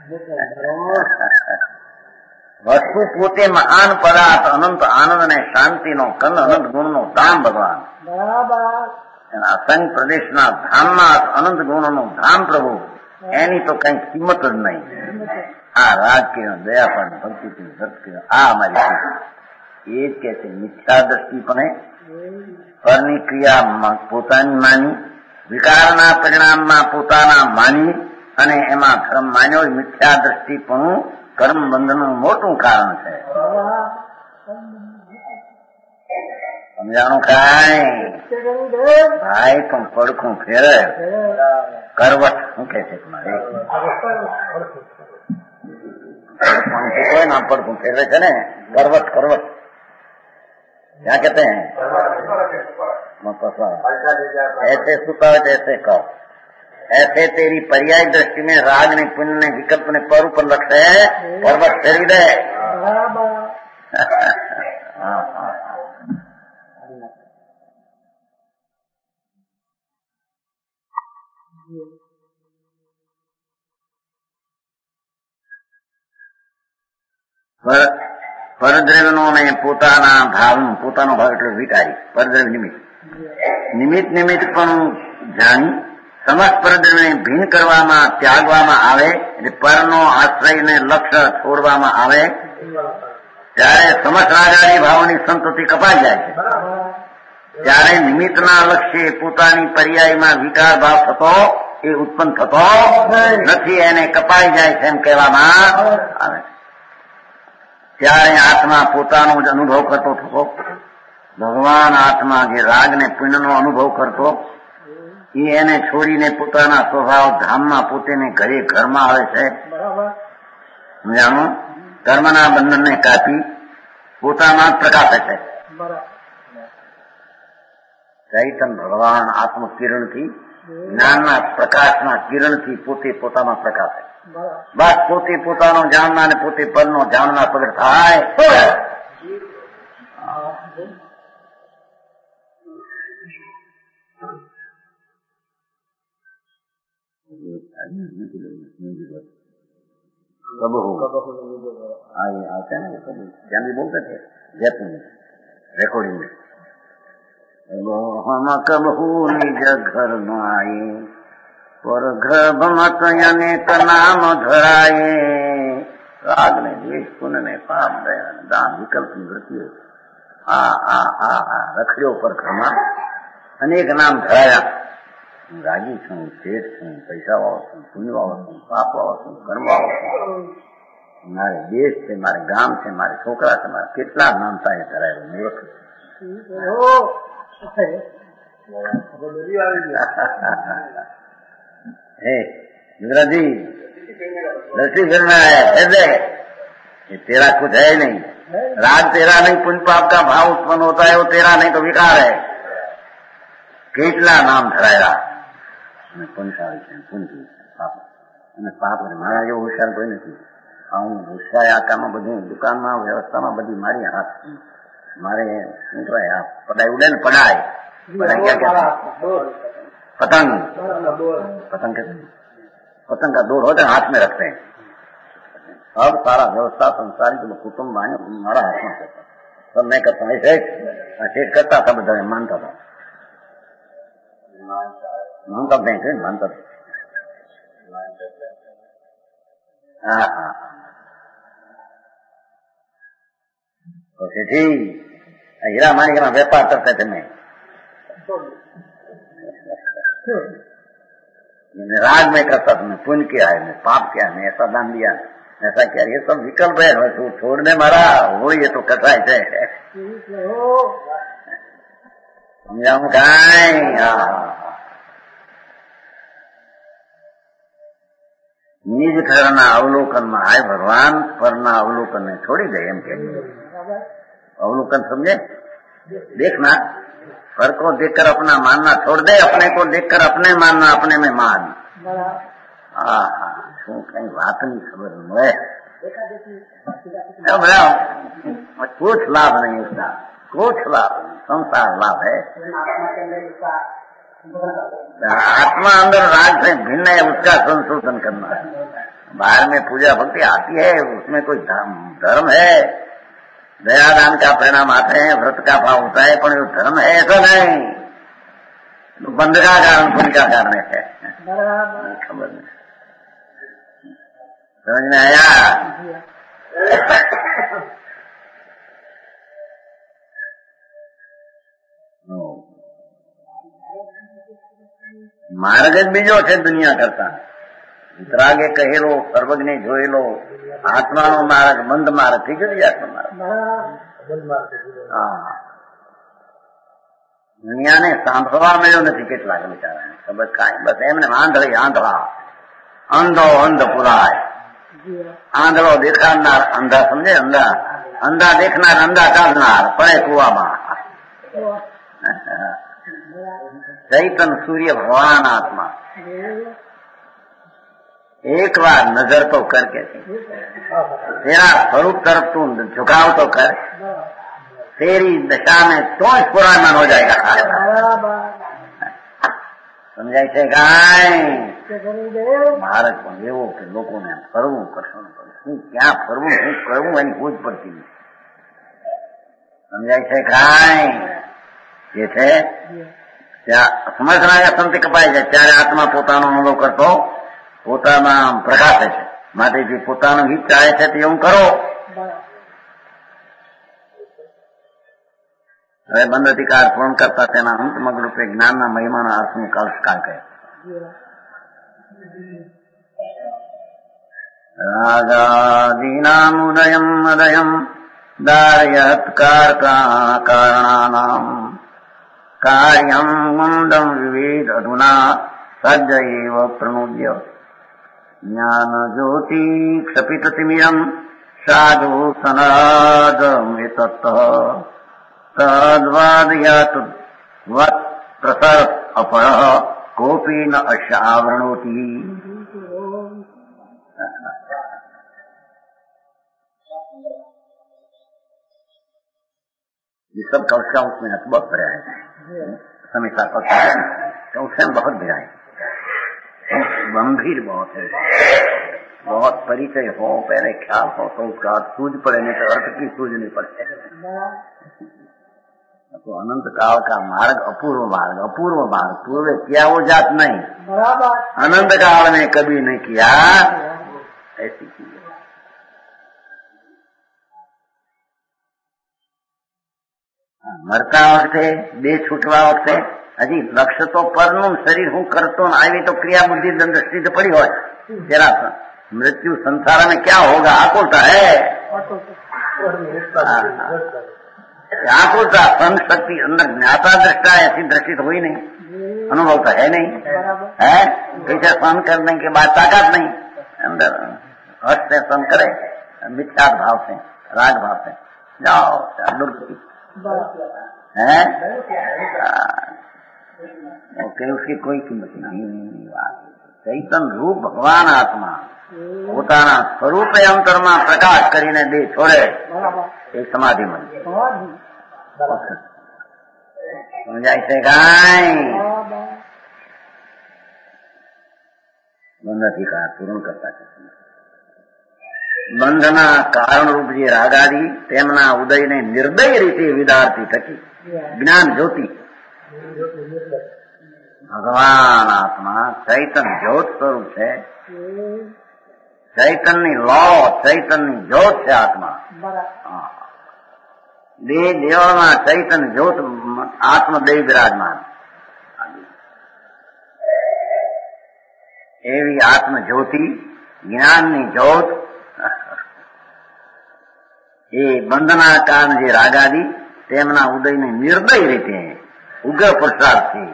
વસ્તુ પોતે મહાન પદાર્થ, અનંત આનંદ અને શાંતિનો કંદ, અનંત ગુણનો ધામ ભગવાન. એના અસંગ પ્રદેશના ધામમાં અનંત ગુણોનું ધામ પ્રભુ. એની તો કઈ કિંમત જ નહીં. આ રાગ કિરણ, દયાપણ, ભક્તિ કિરણ, ભક્ત કિરણ, આ અમારી એ જ કે છે મિથ્યા દ્રષ્ટિપણે પરની ક્રિયા પોતાની માની, વિકારના પરિણામમાં પોતાના માની અને એમાં ધર્મ માન્યો. મિથ્યા દ્રષ્ટિપણું કર્મ બંધનનું મોટું કારણ છે. સમજાણું કાંઈ ભાઈ પણ પડખું ફેરે કરવટ શું કે છે તમારે કોઈ નામ પડખું ફેરવે છે ને करवट करवट क्या कहते हैं ऐसे सुखावट ऐसे कहो. ऐसे तेरी पर्याय दृष्टि में राग ने पुण्य ने विकल्प ने पर ऊपर लक्ष्य है पर्वत फेरी दे. પરદ્રવ્યનો ને પોતાના ભાવ, પોતાનો ભાવ એટલે વિકારી પરદ્રવ્ય નિમિત્ત. નિમિત્ત નિમિત્ત પણ જાણી સમસ્ત પરદ્રવ્યને ભીન કરવામાં, ત્યાગવામાં આવે, એટલે પરનો આશ્રયને લક્ષ્ય છોડવામાં આવે ત્યારે સમસ્ત રાગાદી ભાવોની સંતતિ કપાઈ જાય છે. ત્યારે નિમિત્તના લક્ષ્ય પોતાની પર્યાયમાં વિકાર ભાવ થતો એ ઉત્પન્ન થતો નથી, એને કપાઈ જાય છે એમ કહેવામાં આવે. ત્યારે આત્મા પોતાનો જ અનુભવ કરતો થતો. ભગવાન આત્મા જે રાગ ને પુણ્યનો અનુભવ કરતો એ એને છોડીને પોતાના સ્વભાવ ધામમાં પોતેને ઘરમાં આવે છે. સમજાણું? કર્મના બંધનને કાપી પોતામાં પ્રકાશે છે. ચૈતન ભગવાન આત્મ કિરણથી, જ્ઞાનના પ્રકાશના કિરણથી પોતે પોતામાં પ્રકાશે. બસ પોતે પોતાનો જાણનાર ને પોતે પરનો જાણનાર પ્રગટ થાય. कब होगा आते हैं क्या भी बोलते थे जयपुर में रिकॉर्डिंग में, हम कब निज घर न आए पर गर्भ मत अनेक नाम धराए. राग ने द्वेष पुण्य ने पाप दया दान विकल्प मृत्यु रखड़ियों पर घરમાં અનેક નામ ધરાયા. રાગી છું, શેઠ છું, પૈસા વાળો છું, પુણ્ય વાળો છું, પાપ વાળો છું, કર્મ વાળો છું, મારે દેશ છે, મારે ગામ છે, મારે છોકરા છે, મારે કેટલા નામ થાય ધરાયેલું મૂર્ખ. गुजराती दृष्टि करना है, ये तेरा कुछ है नहीं. राग तेरा नहीं, पुण्य पाप का भाव उत्पन्न होता है वो तेरा नहीं तो विकार है. કેટલા નામ ધરાયેલા પુણ્યશાળી છે, પુણ્ય પાપ અને પાપ. મારા જેવો હોશિયાર કોઈ નથી. હું હોશિયાર આ કામમાં બધું દુકાનમાં વ્યવસ્થામાં બધી મારી હાથ મારે શું કહેવાય આ પડાઈ ઉડે ને પડાય क्या कहते हैं पतंग, पतंग कहते हैं, पतंग का दौर होता है हाथ में रखते हैं. अब सारा व्यवस्था संसारी जो कुटुंब आए हमारा हाथ में करता. सब मैं करता हूँ ऐसे शेष करता था, બધા માનતા था, मानता बैंक मानता था. हाँ हाँ तो सेठी हीरा मानी का व्यापार करते थे. मैं राग में करता था, मैं पुण्य किया है, मैं पाप किया, मैं ऐसा दान दिया, ऐसा किया. ये सब विकल्प है, छोड़ने मारा वो ये तो कथा है. समझाऊं કાંઈ નિજ ઘરના અવલોકનમાં આય ભગવાન પરના અવલોકન ને છોડી દે એમ કે अवलोकन समझे. देखना पर को देखकर अपना मानना छोड़ दे, अपने को देखकर अपने मानना, अपने में मान. हाँ શું કઈ વાતની ખબર મળે कुछ लाभ नहीं उसका, कुछ लाभ नहीं, संसार लाभ है। आत्मा अंदर राग से भिन्न है, उसका संशोधन करना है। बाहर में पूजा भक्ति आती है, उसमें कोई धर्म है, दयादान का परिणाम आते हैं, व्रत का भाव होता है, पर जो धर्म है ऐसा नहीं, बंध का कारण पुण्य का कारण है। खबर नहीं, समझ में आया? માર્ગ જ બીજો છે દુનિયા કરતા. વિતરાગે કહેલો, સર્વજ્ઞે જોયેલો આત્માનો માર્ગ બંધ માર્ગ થી જુદી જાતનો માર્ગ. દુનિયાને સાંભળવા મળ્યો નથી કેટલાક બિચારાને ખબર કાંઈ, બસ એમને આંધળી આંધળા, અંધો અંધ પુરાય. આંધળો દેખાડનાર અંધા સમજે, અંધા અંધા દેખનાર અંધા કાઢનાર પડે કુવામાં. चैतन सूर्य भगवान आत्मा एक बार नजर तो करके तेरा स्वरूप तरफ तू झुकाव तो कर, तेरी दशा में तो पुराना हो जाएगा. समझाय છે કાંઈ? ભારત પણ એવો કે લોકોને ફરવું કરશું, શું ક્યાં ફરવું, શું કરવું એની ખોજ પડતી નથી. સમજાય છે કાંઈ? જે છે ત્યાં સમજનારા સંત કપાય છે ત્યારે આત્મા પોતાનો અનુભવ કરતો પોતાના પ્રકાશે છે. માટે જે પોતાનું હિત ચાહે છે તે એવું કરો. હવે બંધ અધિકાર પૂર્ણ કરતા તેના અંતમગ રૂપે જ્ઞાનના મહિમાના અર્થનું કાલસ્કાર કહે. રાગાદીનામ ઉદયમ અદયમ દારયત કારણાનામ કાર્યમ મુંદમ વિવેદ અધુના સજ્જૈવ પ્રણુદ્ય જ્ઞાન જ્યોતિ ક્ષપિતતિમિરમ સાધુ સનાદમિતત તદ્વાદયાત વત પ્રસર અપર કોપી ન અશાવૃણોતિ. ये सब कविता उसमें बहुत भरा है, हमेशा उसमें बहुत भरा है, गंभीर बहुत है, बहुत परिचय हो, पहले ख्याल हो तो उसका सूझ पड़े, नहीं तो अर्थ की सूझ नहीं पड़ते. तो अनंत काल का मार्ग अपूर्व मार्ग, अपूर्व मार्ग, पूर्व किया वो जात नहीं, अनंत काल में कभी नहीं किया ऐसी चीज. મરતા વખતે દેહ છૂટવા વખતે હજી લક્ષ્ય તો પરનું, શરીર હું કરતો આવી તો ક્રિયા બુદ્ધિ દ્રષ્ટિ તો પડી હોય. तेरा मृत्यु संसार में क्या होगा आकुलता है, आकुलता संग शक्ति अंदर ज्ञाता दृष्टा ऐसी दृष्टि तो हुई नहीं, अनुभव तो है नहीं है. कैसे सहन करने के बाद ताकत नहीं, अंदर हर्ष से सहन करे, मिथ्या भाव से राग भाव से जाओ दुर्गति है. उसकी कोई कीमत नहीं. चैतन रूप भगवान आत्मा પોતાના સ્વરૂપે અંતરમાં પ્રકાશ કરીને દેહ છોડે એ સમાધિ મળે. સમજાય છે કાંઈ? બંધ અધિકાર પૂર્ણ કરતા છે. બંધના કારણરૂપ જે રાગાદી તેમના ઉદયને નિર્દય રીતે વિદારતી થકી જ્ઞાન જ્યોતિ ભગવાન આત્મા ચૈતન જ્યોત સ્વરૂપ છે. ચૈતનની લો, ચૈતનની જ્યોત છે આત્મા. દેહ દેવમાં ચૈતન જ્યોત આત્મદેહ બિરાજમાન. એવી આત્મ જ્યોતિ જ્ઞાનની જ્યોત એ બંધના કારણ જે રાગાદી તેમના ઉદયને નિર્દય રીતે ઉગ્ર પુરુષાર્થથી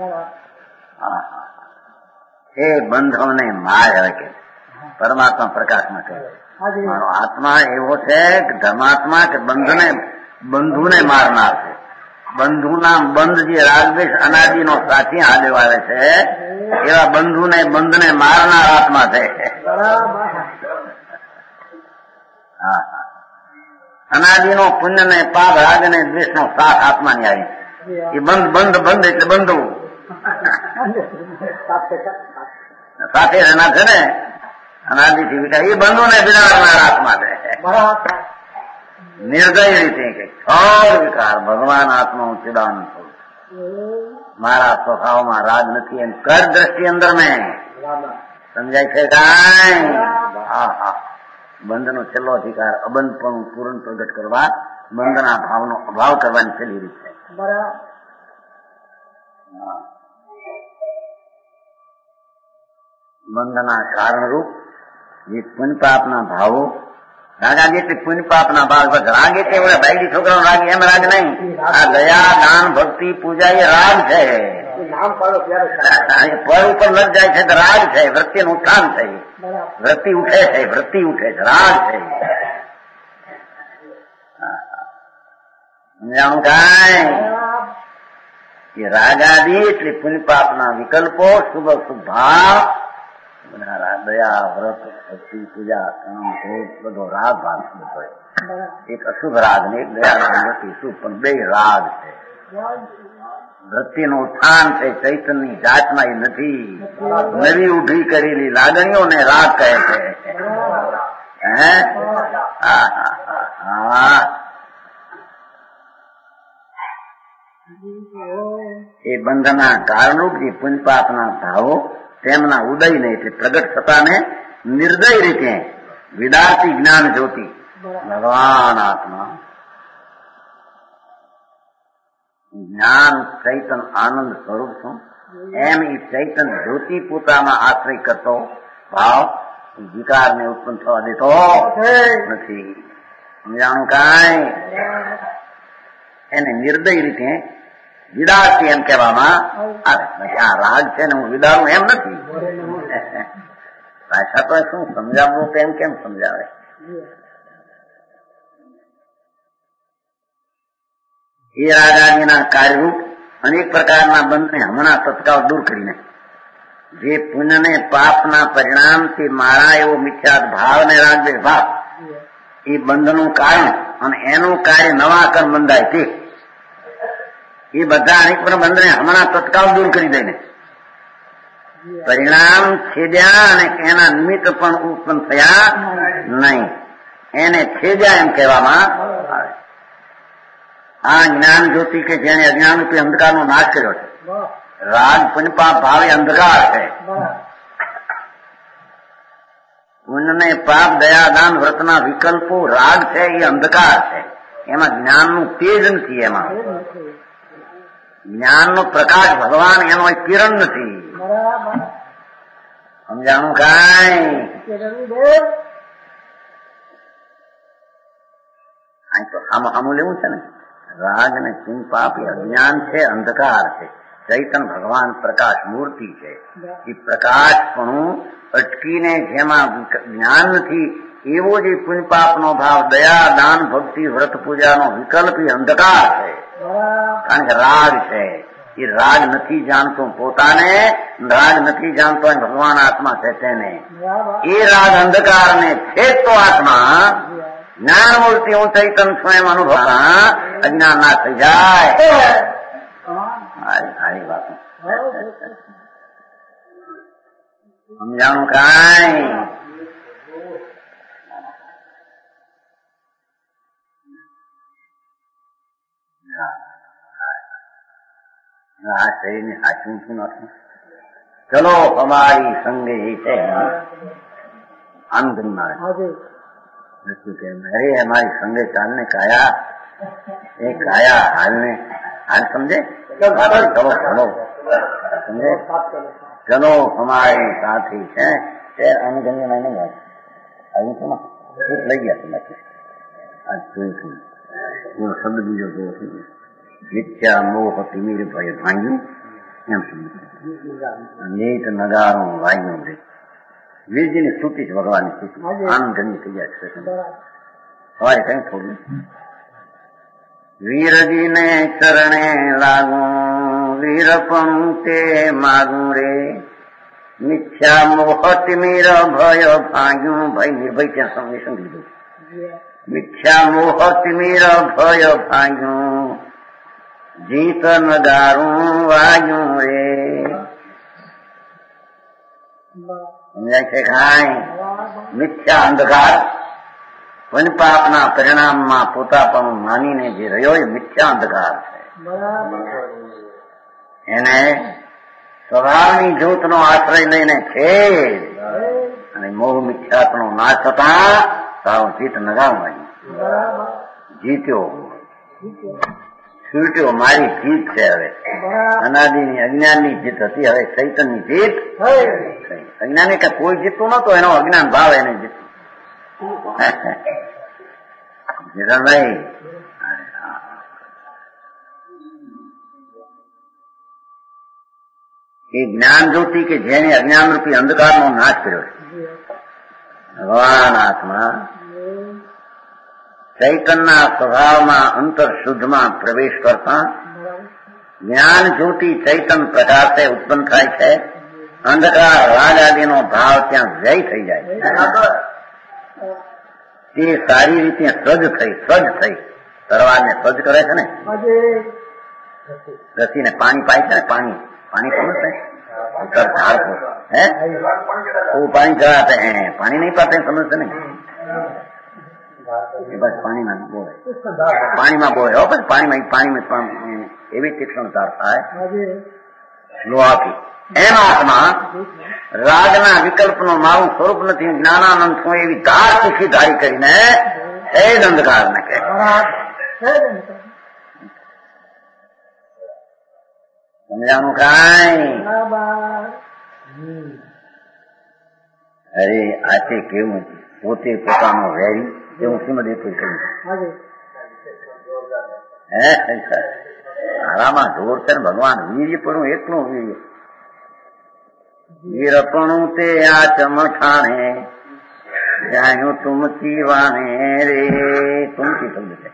એ બંધોને માય કે પરમાત્મા પ્રકાશમાં કહે. મારો આત્મા એવો છે કે ધર્માત્મા કે બંધુને મારનાર છે. બંધુના બંધ જે રાગદ્વેષ અનાદિનો સાથી હાલ્યો આવે છે એવા બંધુને બંધને મારનાર આત્મા છે. અનાદિનો પુણ્ય ને પાપ રાગ ને દ્વેષ નો સાથ આત્માની આવી. એ બંધ બંધ બંધ એટલે બંધુ સાથે રહેનાર છે ને અનાદિથી વિકાર એ બંધુ ને બિનારનાર આત્મા છે. નિર્દય રીતે કે વિકાર ભગવાન આત્મા ચિદાન મારા સ્વભાવમાં રાગ નથી એમ કર દ્રષ્ટિ અંદર મેં સમજાય છે કાંઈ. બંધનો છેલ્લો અધિકાર અબંધ પણ પૂર્ણ પ્રગટ કરવા બંધના ભાવનો અભાવ કરવાની છેલ્લી રીત છે. બંધના કારણરૂપ જે પુણ્ય પાપના ભાવો રાગ એટલે પુણ્ય પાપના ભાવ. રાગ એટલે એવડે બાયડી છોકરાનો રાગ એમ રાગ નહીં. આ દયા દાન ભક્તિ પૂજા એ રાગ છે. પર ઉપર લગ જાય છે તો રાગ છે. વૃત્તિનું ઉત્થાન છે. વૃત્તિ ઉઠે છે. વૃત્તિ ઉઠે છે. રાગ છે. સમજાણું કાંઈ. એ રાગાદિ એટલે પુણ્ય પાપના વિકલ્પો શુભ શુભ ભાવ દયા વ્રત ભક્તિ પૂજા કામ ક્રોધ બધો રાગ ભાગ હોય. એક અશુભ રાગ ને એક દયા રાગ નથી શુભ પણ બે રાગ છે. વૃત્તિનું ઉત્થાન છે. ચૈતન્યની જાતમાં એ નથી. નવી ઉભી કરેલી લાગણીઓને રાગ કહે છે. એ બંધના કારણરૂપ જે પુણ્ય પાપના ભાવો તેમના ઉદયને એટલે પ્રગટ થતાને નિર્દય રીતે વિદાર્થી જ્ઞાન જ્યોતિ ભગવાન આત્મા જ્ઞાન ચૈતન આનંદ સ્વરૂપ છું એમ એ ચૈતન જ્યોતિ પોતામાં આશ્રય કરતો ભાવ વિકારને ઉત્પન્ન થવા દેતો નથી. સમજાણું કાંઈ. એને નિર્દય રીતે વિદાર્થી એમ કહેવામાં આવે. આ રાગ છે ને હું વિદારું એમ નથી. ભાષા તો શું સમજાવવું તેમ કેમ સમજાવે. એ રાગાદિના કાર્યરૂપ અનેક પ્રકારના બંધને હમણાં તત્કાળ દૂર કરીને જે પુણ્યને પાપના પરિણામથી મારા એવો મિથ્યાત ભાવ ને રાગદ્વેષ ભાવ એ બંધનું કારણ અને એનું કાર્ય નવા કર્મ બંધાય તે એ બધા અનેક બંધને હમણાં તત્કાળ દૂર કરી દઈને પરિણામ છેદ્યા અને એના નિમિત્ત પણ ઉત્પન્ન થયા નહીં એને છેદ્યા એમ કહેવામાં આવે. આ જ્ઞાન જ્યોતિ કે જેને અજ્ઞાન રૂપી અંધકારનો નાશ કર્યો છે. રાગ પુણ્ય પાપ ભાવ એ અંધકાર છે. પુણ્ય ને પાપ દયા દાન વ્રતના વિકલ્પો રાગ છે એ અંધકાર છે. એમાં જ્ઞાનનું તેજ નથી. એમાં જ્ઞાનનો પ્રકાશ ભગવાન એનો કિરણ નથી. સમજાણું કાંઈ. તો આમાં લેવું છે ને રાગ ને પુણ્ય પાપ એ અજ્ઞાન છે અંધકાર છે. ચૈતન ભગવાન પ્રકાશ મૂર્તિ છે. એ પ્રકાશ પણ અટકીને જેમાં જ્ઞાન નથી એવો જે પુણ્ય પાપનો ભાવ દયા દાન ભક્તિ વ્રત પૂજાનો વિકલ્પ એ અંધકાર છે. કારણ કે રાગ છે. એ રાગ નથી જાણતો પોતાને. રાગ નથી જાણતો ભગવાન આત્મા છે તેને. એ રાગ અંધકારને છેદતો આત્મા જ્ઞાન મૂર્તિ હું ચૈતન સ્વયં અનુભવ અજ્ઞાન ના થઈ જાય. સારી વાત સમજાણું કાંઈ. આ શરીરને સાચું શું નથી. ચલો અમારી સંગે છે આનંદમાં અરે અમારી સંગે ચાલને કાયા એ કાયા હાલને હાલ સમજે. ચલો ચલો સમજે. ચલો અમારી સાથી છે તે અનુગમ્ય નહીં વાત આવ્યું છે ને લઈ ગયા તમે આજ જોયું છું શબ્દ બીજો જોયો થઈ ગયો. મિથ્યા મોહ તિમિર ભય ભાંગ્યું એમ સમજ નેટ નગારો વાગ્યું રે વીરજીની સ્તુતિ છે ભગવાનની સ્તુતિ આનંદ ઘણી થઈ જાય છે. સવારે કઈ થોડું वीर जी ने चरणे लागू वीरपणु ते मागू रे मिथ्या मोह तिमिर भय भाग्यू भाई निर्भय क्या संवेशन लीधो मिथ्या मोह तिमिर भय भाग्यू जीत नगारू वायू रे खाए मिथ्या अंधकार पुण्य पापना परिणाम में पोतापणું માનીને જે રહ્યો એ મિથ્યા અંધકાર છે એને સ્વભાવની જ્યોતનો આશ્રય લઈને ખેડ અને મોહ મિથ્યાપણો ના થતા તારો જીત નગાવવાની જીત્યો છૂટ્યો મારી જીત છે હવે અનાદિની અજ્ઞાનની જીત હતી હવે ચૈતનની જીત અજ્ઞાની કે કોઈ જીતતું નતો એનો અજ્ઞાન ભાવ એને જીત नहीं ये ज्ञान ज्योति के जेने अज्ञान रूपी अंधकार नो नाश कर्यो भगवान आत्मा चैतन्य स्वभाव में अंतर शुद्ध में प्रवेश करता ज्ञान ज्योति चैतन्य प्रकार से उत्पन्न थाय छे अंधकार राग आदि नो भाव त्या जय थई जाय તે સારી રીતે સજ્જ થઈ તરવાર ને સજ્જ કરે છે ને ઘસી ને પાણી પાય છે ને પાણી समझते हैं उत्तर धार को है वो पानी चढ़ाते हैं पानी नहीं पाते हैं समझते नहीं बस पानी में बोले हो बस पानी में एवं तीक्ष्णता है लोहा की एम आत्मा रागना विकल्पनो मारू स्वरूप नहीं ज्ञानानंद छू एवं धार तीखी धारी करीने सहेज अंधकार ने कहे समझानु काई अरे आते केवं पोते पोतानो वेरी एवं श्रीमद आरामा जोर कर भगवान वीर्य पड़ू एकलू वीर्य वीरपणु ते आचम ठाणे जायू तुम चीवाने रे तुम की शब्द है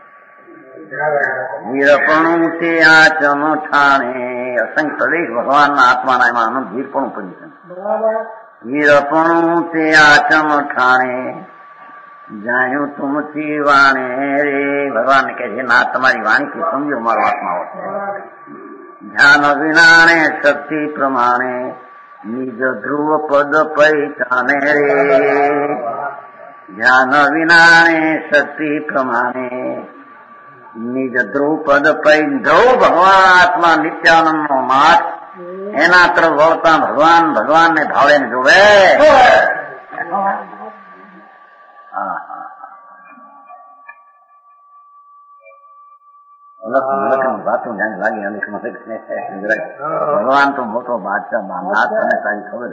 वीरपणु ते आचम ठाणे असंख्य प्रदेश भगवान आत्मा आनंद वीरपणु पड़ी वीरपणु ते आचम ठाणे जायू तुम चीवाने रे भगवान ने कहे ना तुम्हारी वाणी की समझो मारो आत्मा होता ध्यान विनाणे शक्ति प्रमाणे निज ध्रुव पद पहचाने रे ध्यान विनाणे शक्ति प्रमाणे निज ध्रुव पद ध्रुव भगवान आत्मा नित्यानंद नो मात एना तरफ वळता भगवान ने भावे ने जोवे बातों जाने लगी भगवान तो मोटो बादशाह नाथ ने सारी खबर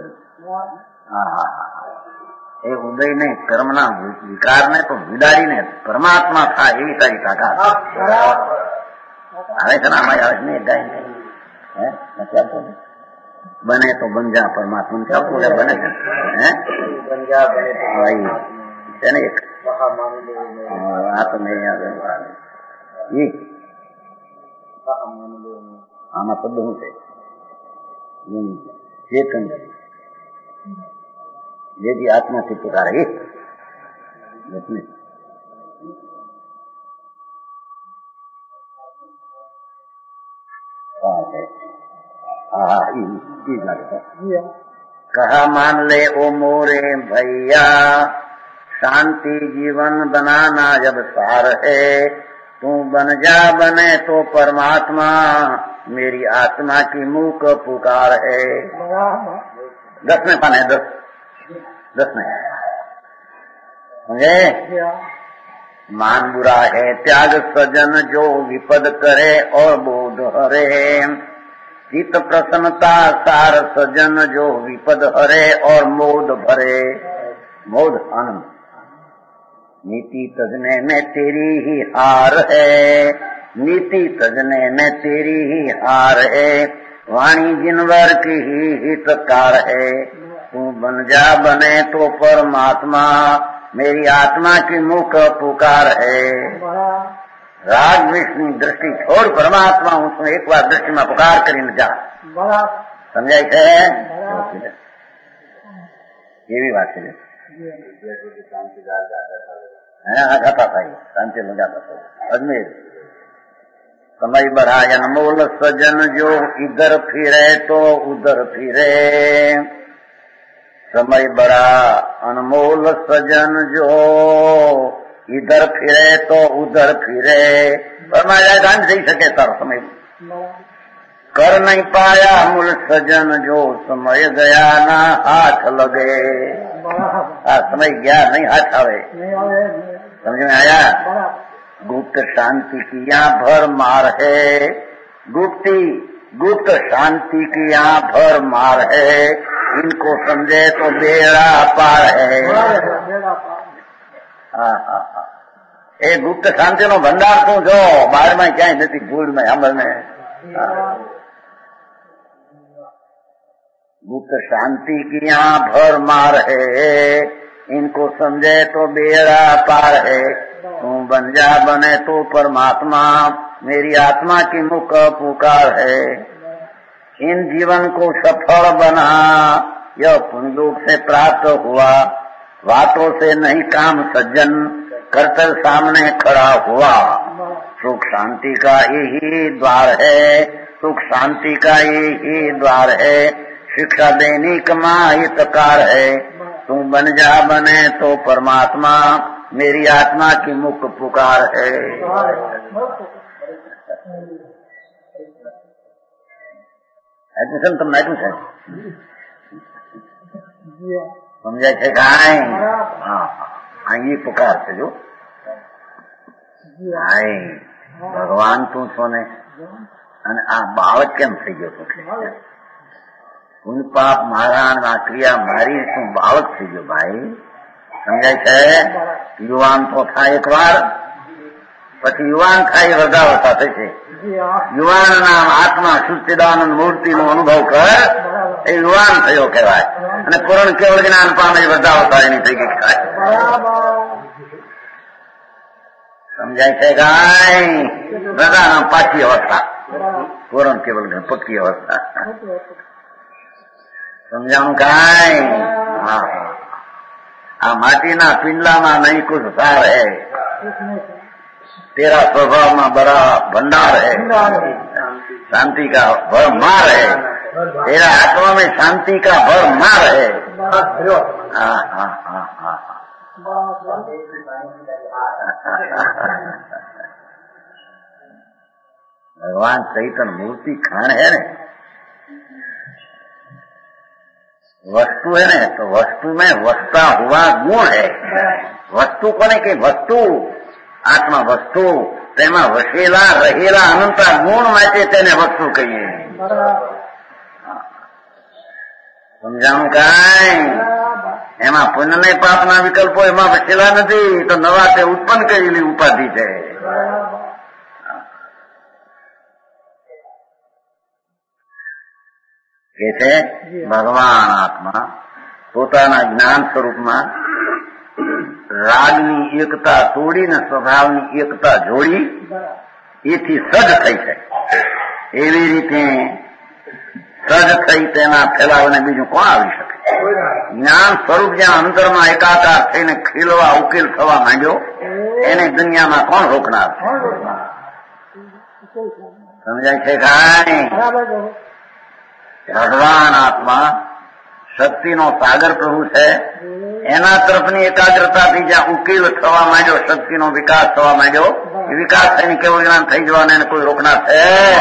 है उदय ने कर्म ना विकार ने तो विदारी ने परमात्मा था एवी तारी ताकत આવે છે ને અમારી આવે છે ને ગાય નથી આવતો બને તો બન જા પરમાત્મા ને આવતું બને છે બન જા બને છે ને એક આ તો નહીં આવે આમાં શબ્દ શું છે ચેતન જેથી આત્માથી પુકારે कहा मान ले ओ मोरे भैया शांति जीवन बनाना जब सार है तू बन जा बने तो परमात्मा मेरी आत्मा की मूक पुकार है 10 में पाना है 10 में समझे मान बुरा है त्याग सजन जो विपद करे और बोध हरे चित प्रसन्नता सार सजन जो विपद हरे और मोद भरे मोद आनंद नीति तजने में तेरी ही हार है नीति तजने में तेरी ही हार है वाणी जिनवर की ही हितकार है तू बन जा बने तो परमात्मा मेरी आत्मा की मुख पुकार है રાગ દ્વેષની દ્રષ્ટિ છોડ, પરમાત્મા હું છું એકવાર દ્રષ્ટિમાં પુકાર કરીને જા. સમજાય છે? એવી વાત છે. हाँ जाता था, शांति में जाता था अजमेर. समय बढ़ा अनमोल सजन जो इधर फिरे तो उधर फिरे. समय बड़ा अनमोल सजन जो इधर फिरे तो उधर फिरे. फरमाया गांध થઈ શકે તારો સમય कर नहीं पाया मूल सजन जो समय गया ना हाथ लगे. समय गया नहीं हाथ आवे. समझ में आया? गुप्त शांति की यहाँ भर मार है. गुप्त शांति की यहाँ भर मार है. इनको समझे तो बेड़ा पार है. ए गुप्त शांति नो भंडार तू जो बाहर में क्या नहीं भूल में अमल में. गुप्त शांति की यहाँ भर मार है. इनको समझे तो बेड़ा पार है. तू बन जा बने तो परमात्मा मेरी आत्मा की मुख पुकार है. इन जीवन को सफल बना यह पुण्योग से प्राप्त हुआ. बातों से नहीं काम सज्जन करतर सामने खड़ा हुआ. सुख शांति का यही द्वार है. सुख शांति का यही द्वार है. शिक्षा दैनिक माहितकार है. तू बन जा बने तो परमात्मा मेरी आत्मा की मुख पुकार है. तुम नाटू है समझा છે કાંઈ? હા ये पुकार છે जो ભગવાન તું છો ને અને આ બાળક કેમ થઈ ગયો તું? પુન પાપ મારા ના ક્રિયા મારી શું બાળક થઈ ગયો ભાઈ? સમજાય છે? યુવાન તો થાય એકવાર, પછી યુવાન થાય વૃદ્ધાવસ્થા થશે. યુવાન નામ આત્મા સચ્ચિદાનંદ મૂર્તિ નો અનુભવ કર એ યુવાન થયો કહેવાય. અને પૂર્ણ કેવળ જ્ઞાન પામે વૃદ્ધાવસ્થા એની થઈ ગઈ કહેવાય. સમજાય છે કાંઈ? વૃદ્ધા નામ પાછી અવસ્થા, પૂર્ણ કેવળ પક્કી અવસ્થા. સમજાણું કાંઈ? હા. આ માટીના પિંડલામાં નહીં कुछ सार है. तेरा स्वभाव में बड़ा भंडार है. शांति का भर मार है. तेरा आत्मा में शांति का भर मार है. हाँ हाँ हाँ हाँ. भगवान चैतन्य मूर्ति खान है ने वस्तु है ने, तो वस्तु में वसता हुआ गुण है. वस्तु कोने की वस्तु आत्मा वस्तु तेमा वसेला रहेला अनंता गुण માટે તેને વસ્તુ કહીએ. સમજાણું કાંઈ? એમાં પુણ્ય ને પાપના વિકલ્પો એમાં વસેલા નથી, તો નવા તે ઉત્પન્ન કરેલી ઉપાધિ છે. કે છે ભગવાન આત્મા પોતાના જ્ઞાન સ્વરૂપમાં રાગની એકતા તોડીને સ્વભાવની એકતા જોડી એથી સજ થઈ છે. એવી રીતે સજ થઈ તેના ફેલાવને બીજું કોણ આવી શકે? જ્ઞાન સ્વરૂપ જ્યાં અંતરમાં એકાકાર થઈને ખીલવા ઉકેલ થવા માંડ્યો એને દુનિયામાં કોણ રોકનાર? સમજાય છે કાંઈ? ભગવાન આત્મા શક્તિનો સાગર પ્રભુ છે. એના તરફની એકાગ્રતાથી જ્યાં ઉકેલ થવા માંડ્યો, શક્તિનો વિકાસ થવા માંડ્યો, એ વિકાસ થઈને કેવું જ્ઞાન થઈ જવાને એને કોઈ રોકનાર છે?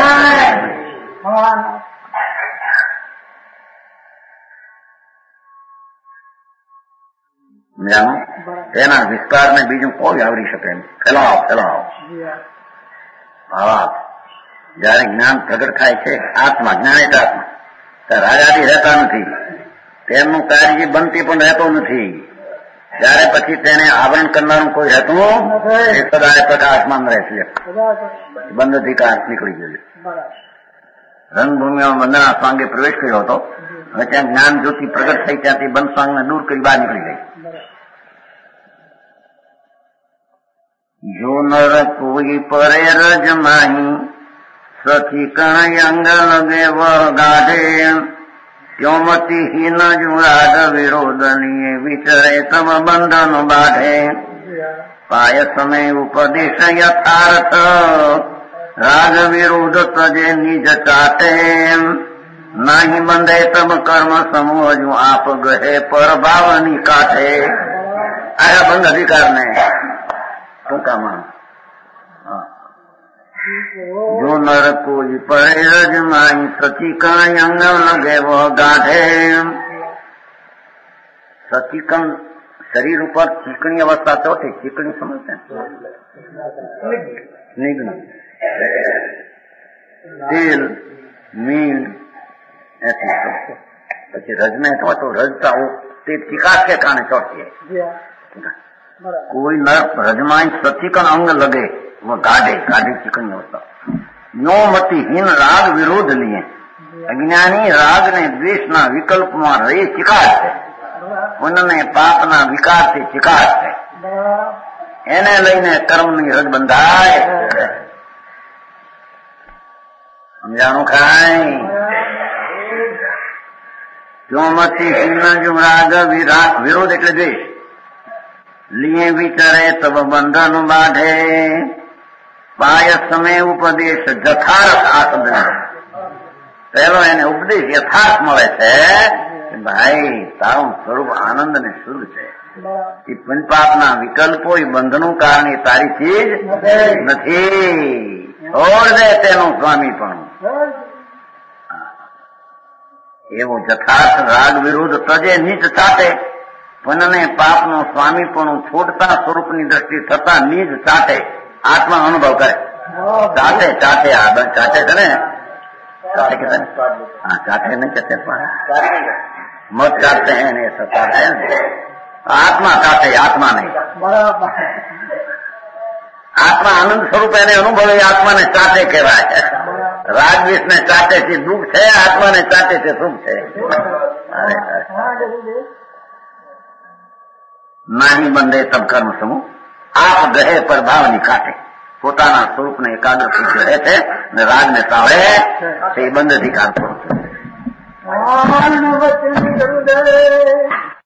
એના વિસ્તારને બીજું કોઈ આવરી શકે એમ? ફેલાવો ફેલાવો. ભાવાર્થ જયારે જ્ઞાન પ્રગટ થાય છે, આત્મા જ્ઞાનિત આત્મા રાજાથી રહેતા નથી, તેમનું કાર્ય બનતી પણ રહેતો નથી. ત્યારે પછી તેને આવરણ કરનારું કોઈ રહેતું એ સદાય પ્રકાશમાન રહેશે. બંધથી કાચ નીકળી ગયું. રંગભૂમિમાં વંદના સ્વાંગે પ્રવેશ કર્યો હતો. હવે ત્યાં જ્ઞાન જ્યોતિ પ્રગટ થઈ ત્યાંથી બંધ સ્વાંગને દૂર કરી બહાર નીકળી ગઈ. जो नर कोई परे रजमाही, सखी कण अंग लगे वह गाढ़े। क्यों मति हीन जो राग विरोधनीय, विचरे तब बंधन बाढ़े। पाय समय उपदेश यथार्थ, राग विरोध तजे निज चाटे। नाही बंधे तब कर्म समूह, जो आप गहे पर भावनी काटे। आया बंध अधिकार ने टूंका मान। जो नर कोई परे रजमाई, सती कण अंग लगे वह गाढ़े। सती कण शरीर ऊपर चिकनी अवस्था चौथी, चिकनी समझते हैं, निग्न तेल मीन ऐसी પછી રજને તો રજતા તે ચિકાસ के कारण चढ़ती है। कोई नर रजमाई सचिकन अंग लगे वो गाढ़े गाढ़ी चिकनी अवस्था। नो मति हीन राग विरोध लिए, अज्ञानी राग ने द्वेष ना विकल्प में रही चिकास है, उन्होंने पाप ना विकार से चिकास है, एने लईने कर्म ની રજ બંધાય। સમજાણું ખાય। क्यों मति हीन जो राग विरोध એટલે દ્વેષ, लिए विचरे तब बंधन बाढ़े। पाय समय उपदेश यथार्थ आत्म, पहलो એને ઉપદેશ યથાર્થ મળે છે કે ભાઈ તારું સ્વરૂપ આનંદ ને શુદ્ધ છે। એ પંચપાપના વિકલ્પો એ બંધનું કારણ એ તારી ચીજ નથી। છોડ દે તેનું સ્વામીપણું। એવો યથાર્થ રાગ વિરોધ તજે નીચ ચાટે, પનને પાપનું સ્વામીપણું છોડતા સ્વરૂપની દ્રષ્ટિ થતા નીજ ચાટે, આત્મા અનુભવ કરે। ચાટે ચાટે આ ચાટે છે ને, चाटे के हाँ चाटे नहीं कहते, मत चाटते हैं नहीं सब चाटते हैं। आत्मा चाटे, आत्मा नहीं। आत्मा आनंद स्वरूप એને અનુભવે આત્માને ચાટે કહેવાય। રાગદ્વેષ ને ચાટે છે દુઃખ છે, આત્માને ચાટે છે સુખ છે। नाही बंधे तब कर्म समूह, आप गहे पर भावनी काटे। પોતાના સ્વરૂપને એકાગ્રથી રહે છે અને રાગને તાળે તે બંધ અધિકાર પૂરો